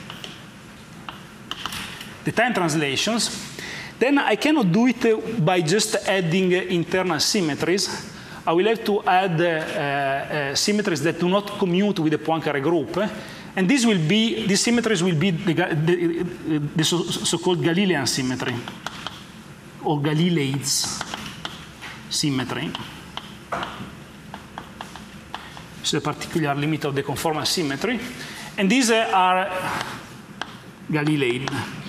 the time translations, then I cannot do it by just adding internal symmetries. I will have to add uh, uh, symmetries that do not commute with the Poincare group. And this will be, these symmetries will be the, the, the so-called so Galilean symmetry, or Galileides symmetry. So the particular limit of the conformal symmetry. And these are Galileid.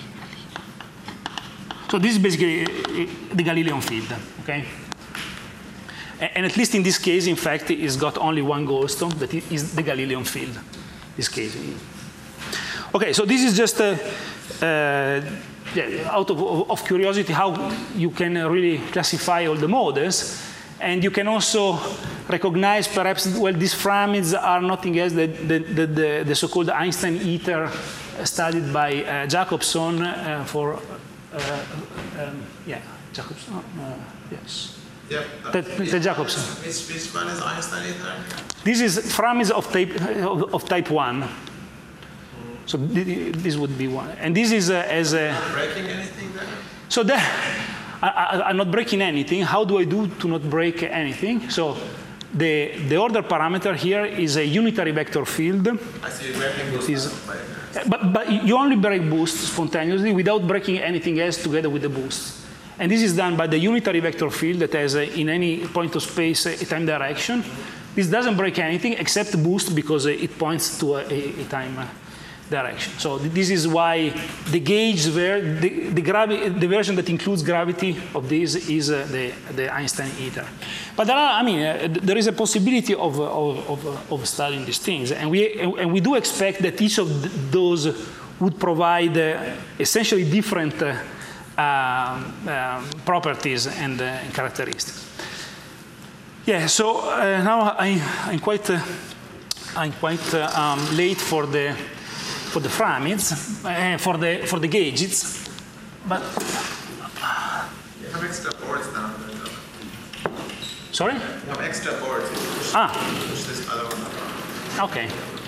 So this is basically the Galilean field, okay? And at least in this case, in fact, it's got only one Goldstone, that is the Galilean field, this case. Okay, so this is just uh, uh, yeah, out of, of curiosity how you can really classify all the models. And you can also recognize perhaps, well, these Framids are nothing else than the, the, the, the so-called Einstein ether studied by uh, Jacobson uh, for, uh, um, yeah, Jacobson, uh, yes. Yep. The, the Jacobson. Which, which one is Einstein ether? This is Framids of type, of, of type one. So th this would be one. And this is uh, as a... Not breaking anything there? So there, I, I, I'm not breaking anything. How do I do to not break anything? So the, the order parameter here is a unitary vector field. I see you're breaking boost. Is, but, but you only break boost spontaneously without breaking anything else together with the boost. And this is done by the unitary vector field that has, a, in any point of space, a time direction. This doesn't break anything except boost because it points to a, a, a time direction. So this is why the gauge, ver the, the, the version that includes gravity of this is uh, the, the Einstein ether. But there are, I mean, uh, there is a possibility of, of, of, of studying these things. And we, and we do expect that each of those would provide uh, essentially different uh, Um, um, properties and, uh, and characteristics. Yeah, so uh, now I, I'm quite, uh, I'm quite uh, um, late for the for the Framids, uh, for the for the gauges, but You have extra boards now. sorry. You have extra boards. You push, Ah. push this other one around. Okay.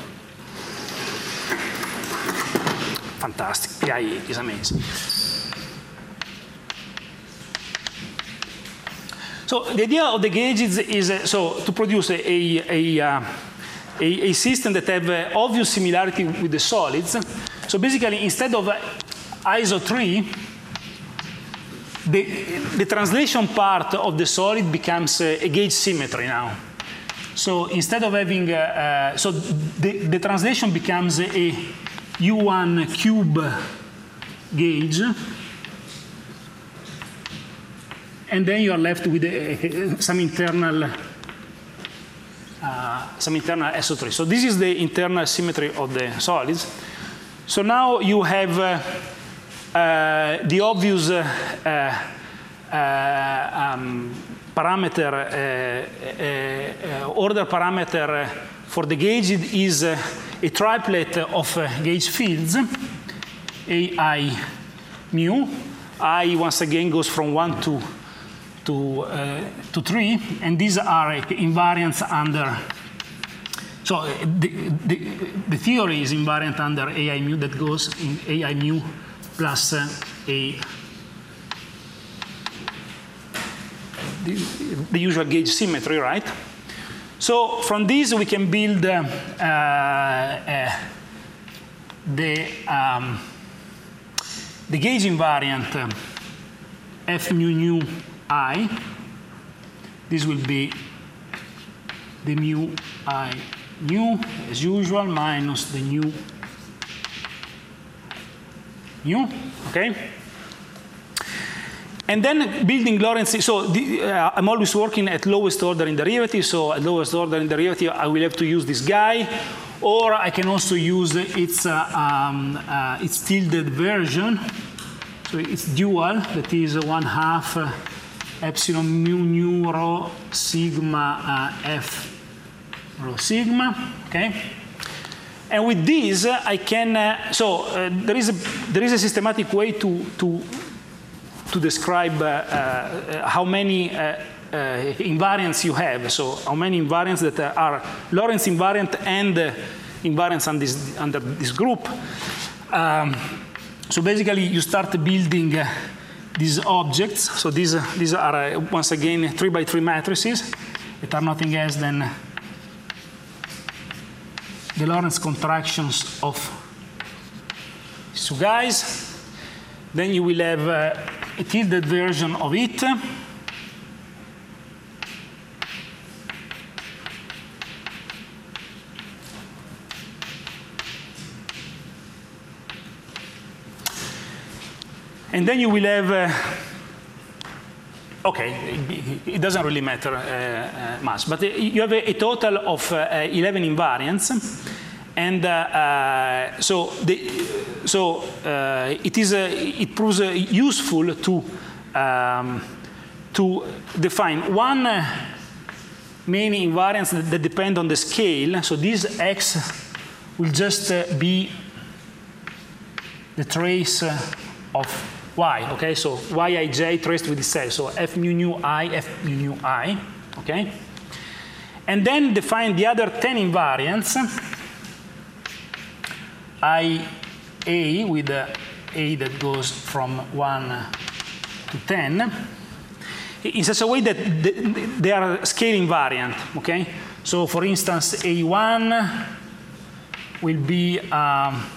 Fantastic. P I is amazing. So the idea of the gauges is uh, so to produce a, a, a, uh, a, a system that have uh, obvious similarity with the solids. So basically, instead of uh, I S O three, the, the translation part of the solid becomes uh, a gauge symmetry now. So instead of having, uh, uh, so the, the translation becomes a U one cube gauge. And then you are left with uh, some internal, uh, some internal S O three. So this is the internal symmetry of the solids. So now you have uh, uh, the obvious uh, uh, um, parameter, uh, uh, uh, order parameter for the gauge is uh, a triplet of uh, gauge fields, A I mu. I once again goes from one to To, uh, to three, and these are uh, invariants under, so uh, the, the, the theory is invariant under A I mu that goes in A I mu plus uh, a, the, the usual gauge symmetry, right? So from this we can build uh, uh, the, um, the gauge invariant uh, F mu nu I. This will be the mu I nu, as usual, minus the nu nu, okay? And then building Lorentz, so the, uh, I'm always working at lowest order in derivative, so at lowest order in derivative, I will have to use this guy, or I can also use its, uh, um, uh, its tilted version. So it's dual, that is one half uh, epsilon mu nu rho sigma uh, f rho sigma, okay? And with this, uh, I can, uh, so uh, there, is a, there is a systematic way to, to to describe uh, uh, how many uh, uh, invariants you have. So how many invariants that are Lorentz invariant and uh, invariants on this, under this group. Um, so basically, you start building uh, these objects. So these, uh, these are, uh, once again, three by three matrices that are nothing else than the Lorentz contractions of these two guys. Then you will have uh, a tilted version of it. And then you will have, uh, OK, it, it doesn't really matter uh, uh, much, but you have a, a total of uh, eleven invariants. And uh, uh, so, the, so uh, it, is, uh, it proves uh, useful to, um, to define one uh, many invariants that, that depend on the scale. So this x will just uh, be the trace uh, of y, okay? So yij traced with itself. So f mu nu I, f mu nu I, okay? And then define the other ten invariants, I a with uh, a that goes from one to ten, in such a way that they are scale invariant, okay? So for instance, a one will be um,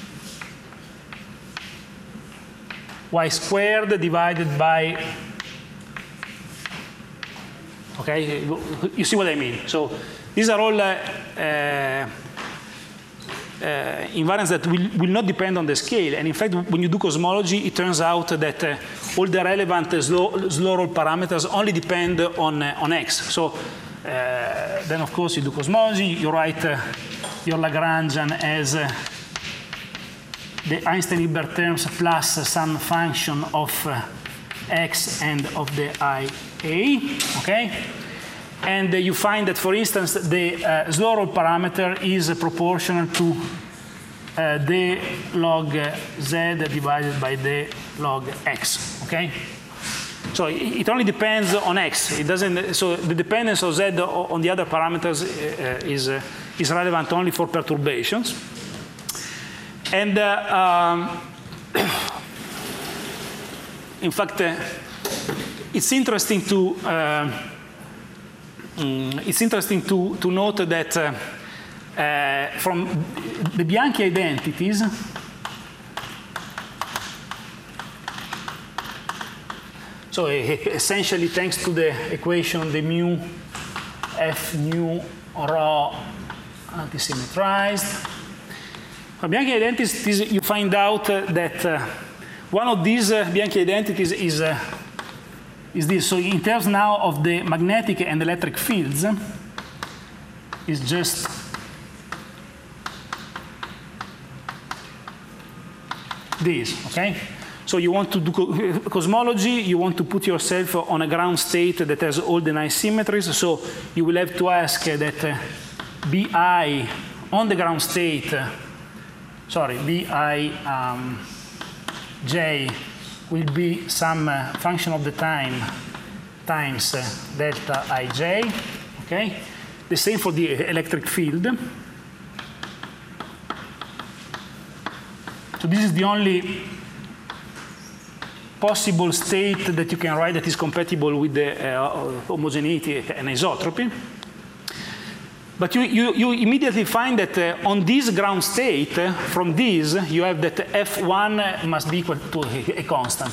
y squared divided by, okay, you see what I mean? So these are all uh, uh, uh, invariants that will, will not depend on the scale. And in fact, when you do cosmology, it turns out that uh, all the relevant slow, slow roll parameters only depend on, uh, on x. So uh, then, of course, you do cosmology, you write uh, your Lagrangian as uh, the Einstein-Hilbert terms plus some function of uh, x and of the I A, okay? And uh, you find that, for instance, the uh, slow roll parameter is uh, proportional to uh, the log uh, z divided by the log x, okay? So it, it only depends on x. It doesn't. So the dependence of z on the other parameters uh, is uh, is relevant only for perturbations. And uh, um, in fact, uh, it's interesting to uh, um, it's interesting to to note that uh, uh, from the Bianchi identities, so uh, essentially thanks to the equation the mu f nu rho antisymmetrized. From Bianchi identities, you find out uh, that uh, one of these uh, Bianchi identities is, uh, is this. So in terms now of the magnetic and electric fields, uh, is just this, okay? So you want to do co cosmology, you want to put yourself on a ground state that has all the nice symmetries, so you will have to ask uh, that uh, Bi on the ground state, uh, sorry, Bi um, j will be some uh, function of the time times uh, delta ij, okay? The same for the electric field. So this is the only possible state that you can write that is compatible with the uh, homogeneity and isotropy. But you, you, you immediately find that uh, on this ground state, uh, from this, you have that f one must be equal to a, a constant.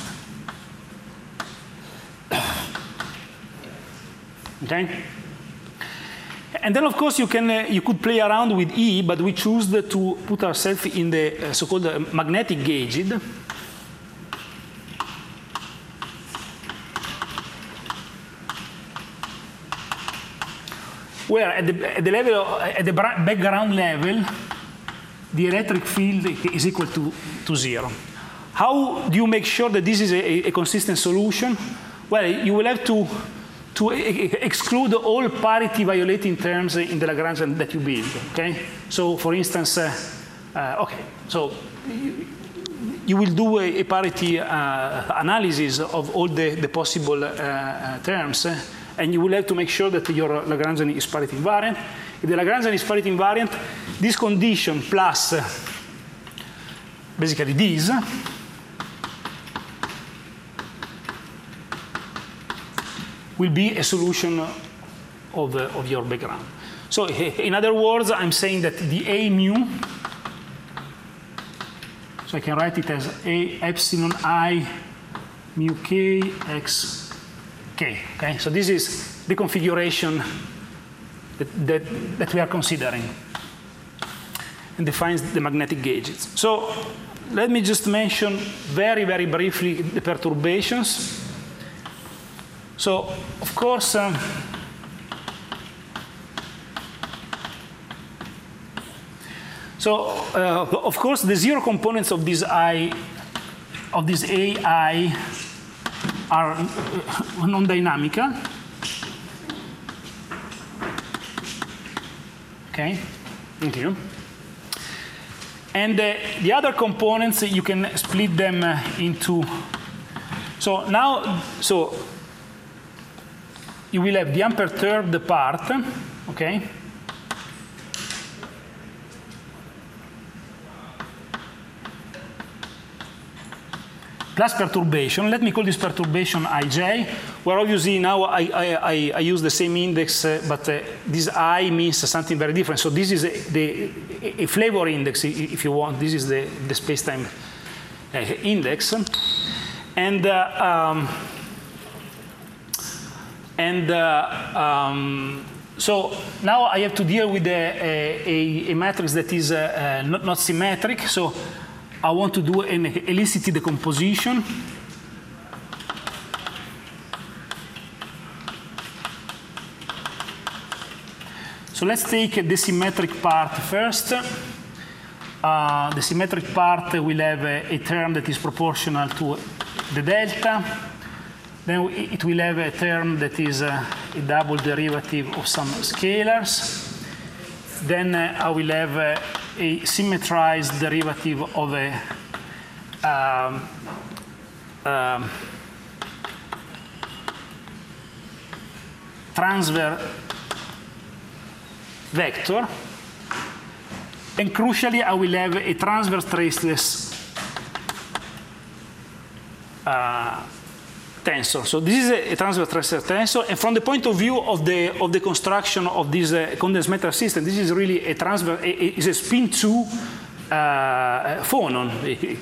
Okay? And then, of course, you, can, uh, you could play around with E, but we choose to put ourselves in the uh, so-called uh, magnetic gauged. Where at the, at the level, of, at the background level, the electric field is equal to, to zero. How do you make sure that this is a, a consistent solution? Well, you will have to, to exclude all parity violating terms in the Lagrangian that you build, okay? So for instance, uh, uh, okay, so you, you will do a, a parity uh, analysis of all the, the possible uh, terms, uh, and you will have to make sure that your Lagrangian is parity invariant. If the Lagrangian is parity invariant, this condition plus uh, basically this will be a solution of, uh, of your background. So in other words, I'm saying that the A mu, so I can write it as A epsilon I mu k x k. Okay? So this is the configuration that, that, that we are considering and defines the magnetic gauges. So let me just mention very, very briefly the perturbations. So, of course, um, so uh, of course, the zero components of this I, of this A I, are uh, non-dynamical. Okay, thank you. And uh, the other components, you can split them uh, into. So now, so. You will have the unperturbed part, okay? Plus perturbation. Let me call this perturbation I J, where obviously now I, I, I use the same index, uh, but uh, this I means something very different. So this is a, the, a flavor index, if you want. This is the, the space-time uh, index. And uh, um, And uh, um, so now I have to deal with a, a, a matrix that is uh, uh, not, not symmetric. So I want to do an helicity decomposition. So let's take the symmetric part first. Uh, the symmetric part will have a, a term that is proportional to the delta. Then it will have a term that is uh, a double derivative of some scalars. Then uh, I will have uh, a symmetrized derivative of a um, um, transverse vector. And crucially, I will have a transverse traceless uh, tensor. So this is a, a transverse traceless tensor, and from the point of view of the of the construction of this uh, condensed matter system, this is really a transverse. Is a spin two uh, phonon,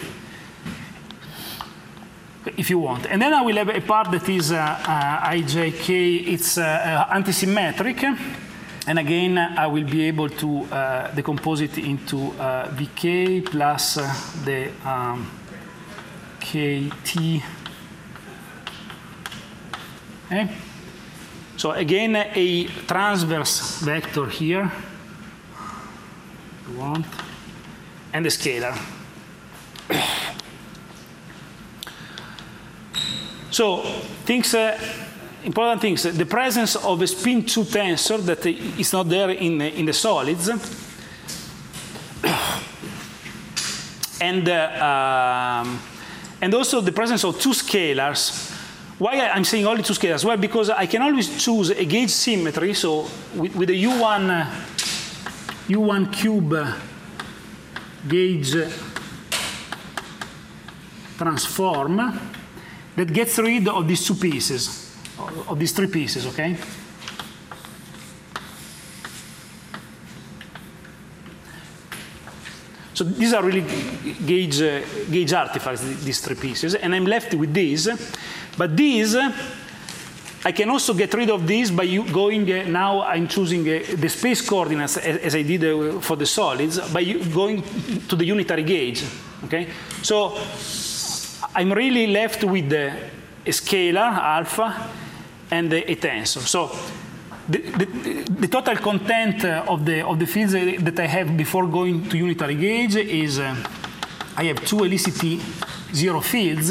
if you want. And then I will have a part that is uh, uh, I J K. It's uh, uh, antisymmetric, and again I will be able to uh, decompose it into uh, V K plus uh, the um, K T. Okay. So again, a transverse vector here, you want, and a scalar. So things, uh, important things, the presence of a spin two tensor that is not there in, in the solids, and, uh, um, and also the presence of two scalars. Why I'm saying only two scalars? Well, because I can always choose a gauge symmetry, so with, with a U one, uh, U one cube uh, gauge transform that gets rid of these two pieces, of these three pieces, okay? So these are really gauge, uh, gauge artifacts, these three pieces, and I'm left with these. But these, I can also get rid of these by going, uh, now I'm choosing uh, the space coordinates as, as I did uh, for the solids, by going to the unitary gauge, okay? So I'm really left with uh, a scalar, alpha, and uh, a tensor. So the, the, the total content uh, of, the, of the fields that I have before going to unitary gauge is, uh, I have two helicity zero fields,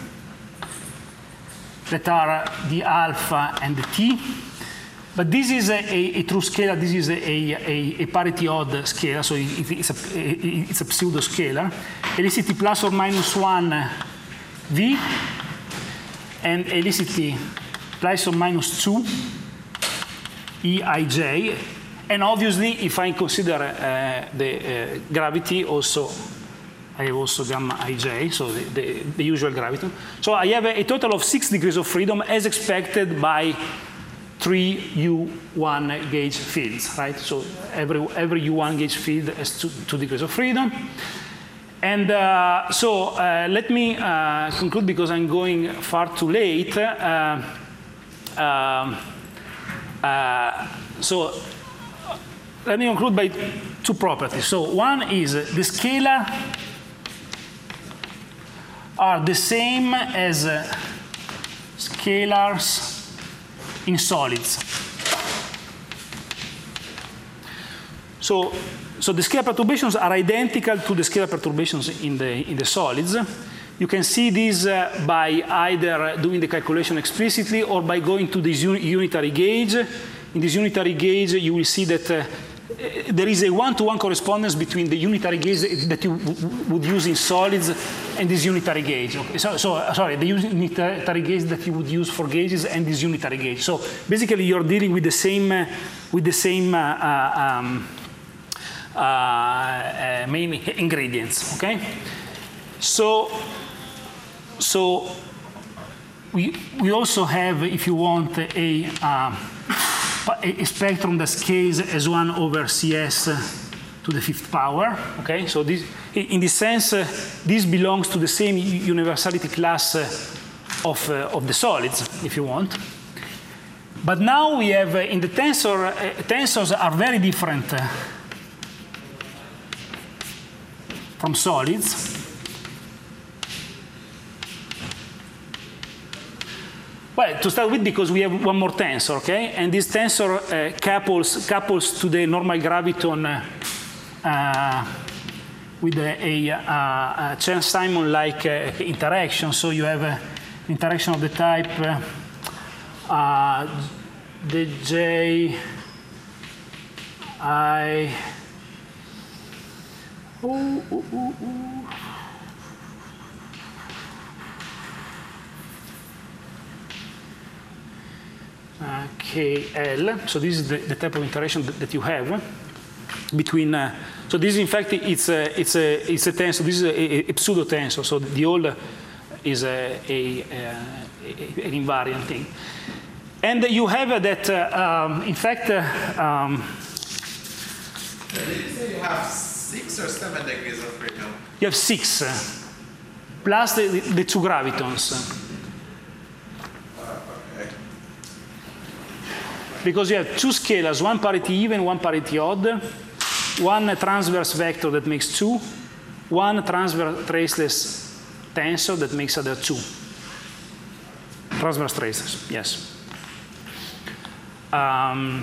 that are the alpha and the t. But this is a, a, a true scalar. This is a, a, a parity odd scalar, so it, it's, a, it's a pseudo scalar. helicity plus or minus one V, and helicity plus or minus two E I J. And obviously, if I consider uh, the uh, gravity also, I have also gamma ij, so the, the, the usual gravity. So I have a, a total of six degrees of freedom as expected by three U one gauge fields, right? So every, every U one gauge field has two, two degrees of freedom. And uh, so uh, let me uh, conclude because I'm going far too late. Uh, um, uh, so let me conclude by two properties. So one is uh, the scalar are the same as uh, scalars in solids. So, so the scalar perturbations are identical to the scalar perturbations in the, in the solids. You can see this uh, by either doing the calculation explicitly or by going to this uni unitary gauge. In this unitary gauge, you will see that uh, there is a one-to-one correspondence between the unitary gauge that you would use in solids and this unitary gauge. Okay, so, so, sorry, the unitary gauge that you would use for gauges and this unitary gauge. So basically, you're dealing with the same, uh, with the same uh, uh, um, uh, uh, main ingredients. Okay. So, so we we also have, if you want, a uh, a spectrum that scales as one over C S to the fifth power. Okay, so this, in this sense, uh, this belongs to the same universality class uh, of uh, of the solids, if you want. But now we have uh, in the tensor, uh, tensors are very different uh, from solids. Well, to start with, because we have one more tensor, okay? And this tensor uh, couples, couples to the normal graviton uh, uh, with a, a, a, a Chern-Simon-like uh, interaction. So you have an interaction of the type uh, uh, the J I ooh, ooh, ooh, ooh. Uh, K L. So this is the, the type of interaction that, that you have between. Uh, so this, in fact, it's a it's a it's a tensor. This is a, a pseudo tensor. So the old is a, a, a, a an invariant thing. And you have that. Uh, um, in fact, uh, um, did you say you have six or seven degrees of freedom? You have six uh, plus the, the, the two gravitons. Because you have two scalars, one parity even, one parity odd, one transverse vector that makes two, one transverse traceless tensor that makes other two. Transverse traceless, yes. Um,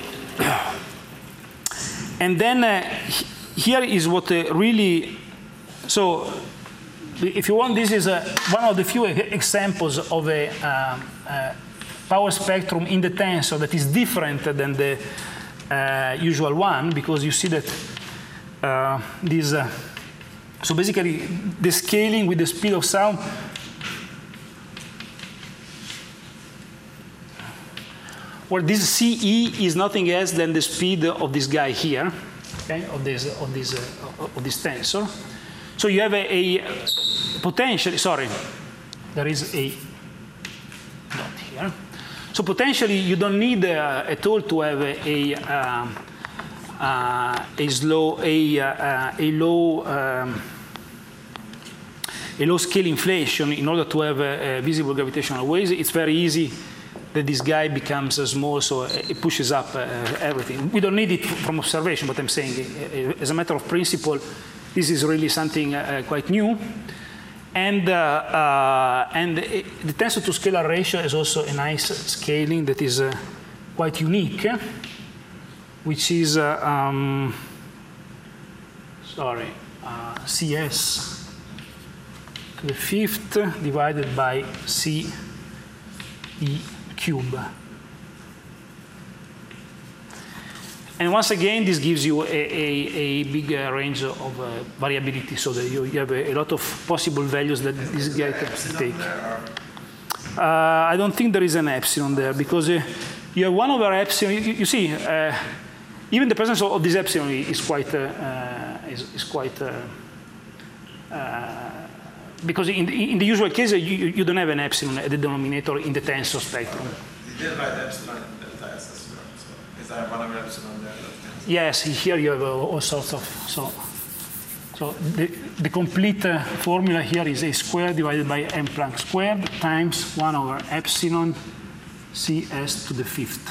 and then uh, here is what uh, really, so if you want, this is uh, one of the few examples of a uh, uh, power spectrum in the tensor that is different than the uh, usual one, because you see that uh, this, uh, so basically the scaling with the speed of sound where this C E is nothing else than the speed of this guy here, okay, of this, of this, uh, of this tensor. So you have a, a potential, sorry, there is a dot here. So potentially, you don't need uh, at all to have a, a, uh, uh, a slow, a, uh, a low, um, a low scale inflation in order to have a, a visible gravitational waves. It's very easy that this guy becomes uh, small, so it pushes up uh, everything. We don't need it from observation, but I'm saying, uh, as a matter of principle, this is really something uh, quite new. And, uh, uh, and it, the tensor to scalar ratio is also a nice scaling that is uh, quite unique, which is, uh, um, sorry, uh, C S to the fifth divided by C E cube. And once again, this gives you a, a, a big uh, range of uh, variability, so that you, you have a, a lot of possible values that this guy can take. Uh, I don't think there is an epsilon there, because uh, you have one over epsilon. You, you see, uh, even the presence of, of this epsilon is quite, uh, uh, is, is quite, uh, uh, because in the, in the usual case, uh, you, you don't have an epsilon at the denominator in the tensor spectrum. You did write epsilon in delta S as well, so is there one over epsilon there? Yes, here you have all sorts of, so, so the, the complete uh, formula here is a squared divided by m Planck squared times one over epsilon Cs to the fifth.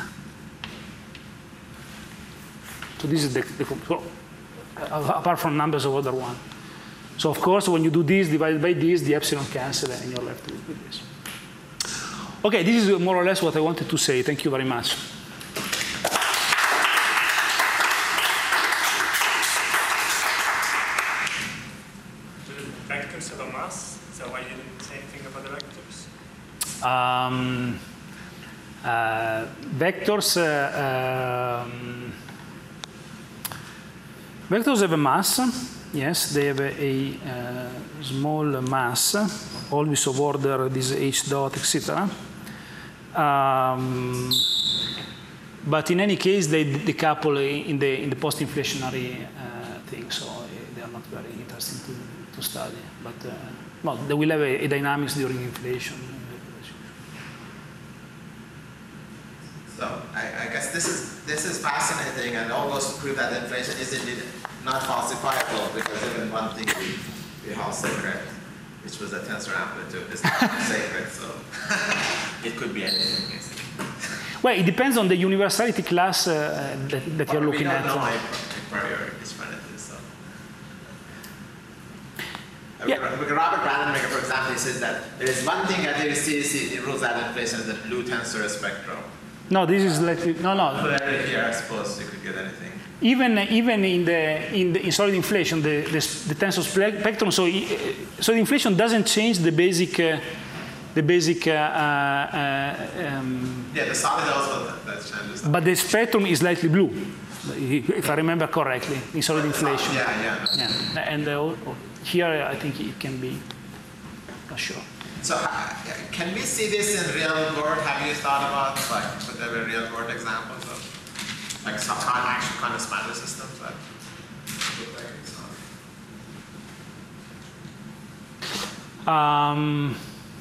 So this is the, the so, uh, apart from numbers of order one. So of course, when you do this divided by this, the epsilon cancel and you're left with this. Okay, this is more or less what I wanted to say. Thank you very much. Vectors have a mass, so why you didn't say anything about the vectors? Um, uh, vectors, uh, um, vectors have a mass. Yes, they have a, a uh, small mass, always of order this h dot, et cetera. Um, but in any case, they decouple in the in the post-inflationary uh, thing, so they are not very interesting to, to study. But uh, well, they will have a, a dynamics during inflation. So I, I guess this is this is fascinating, and all goes to prove that inflation is indeed not falsifiable, because even one thing we, we hold sacred, which was the tensor amplitude, is not sacred. So it could be anything, basically. Well, it depends on the universality class uh, that, that you're looking at. We don't know a priori disparity, so. Yeah. Robert Brandenmaker, for example, he says that there is one thing that there is C C, it rules out inflation, is the blue tensor spectrum. No, this is like, no, no. But here, I suppose you could get anything. Even even in the in the in solid inflation, the the, the tensor spectrum. So so the inflation doesn't change the basic uh, the basic. Uh, uh, um, yeah, the solid also that changes. But the spectrum is slightly blue, if I remember correctly, in solid inflation. Yeah, yeah. Yeah, and uh, here I think it can be. Not sure. So uh, can we see this in real world? Have you thought about like could there be real world examples of like some kind actual kind of spanner systems that look like it's not? Um,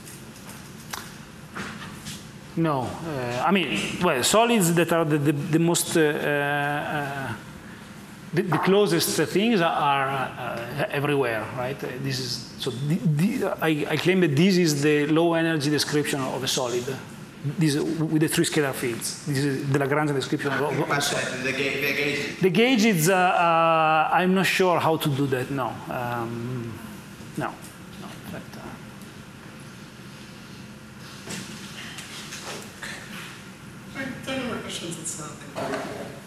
no, uh, I mean, well, solids that are the, the, the most, uh, uh, the, the closest things are uh, everywhere, right? Uh, this is, so the, the, I, I claim that this is the low energy description of a solid. This with the three scalar fields. This is the Lagrange description of, of a solid. The, ga the gauge. The gauge is, uh, uh, I'm not sure how to do that, no. Um, no, no, but, uh, Any more questions? It's not.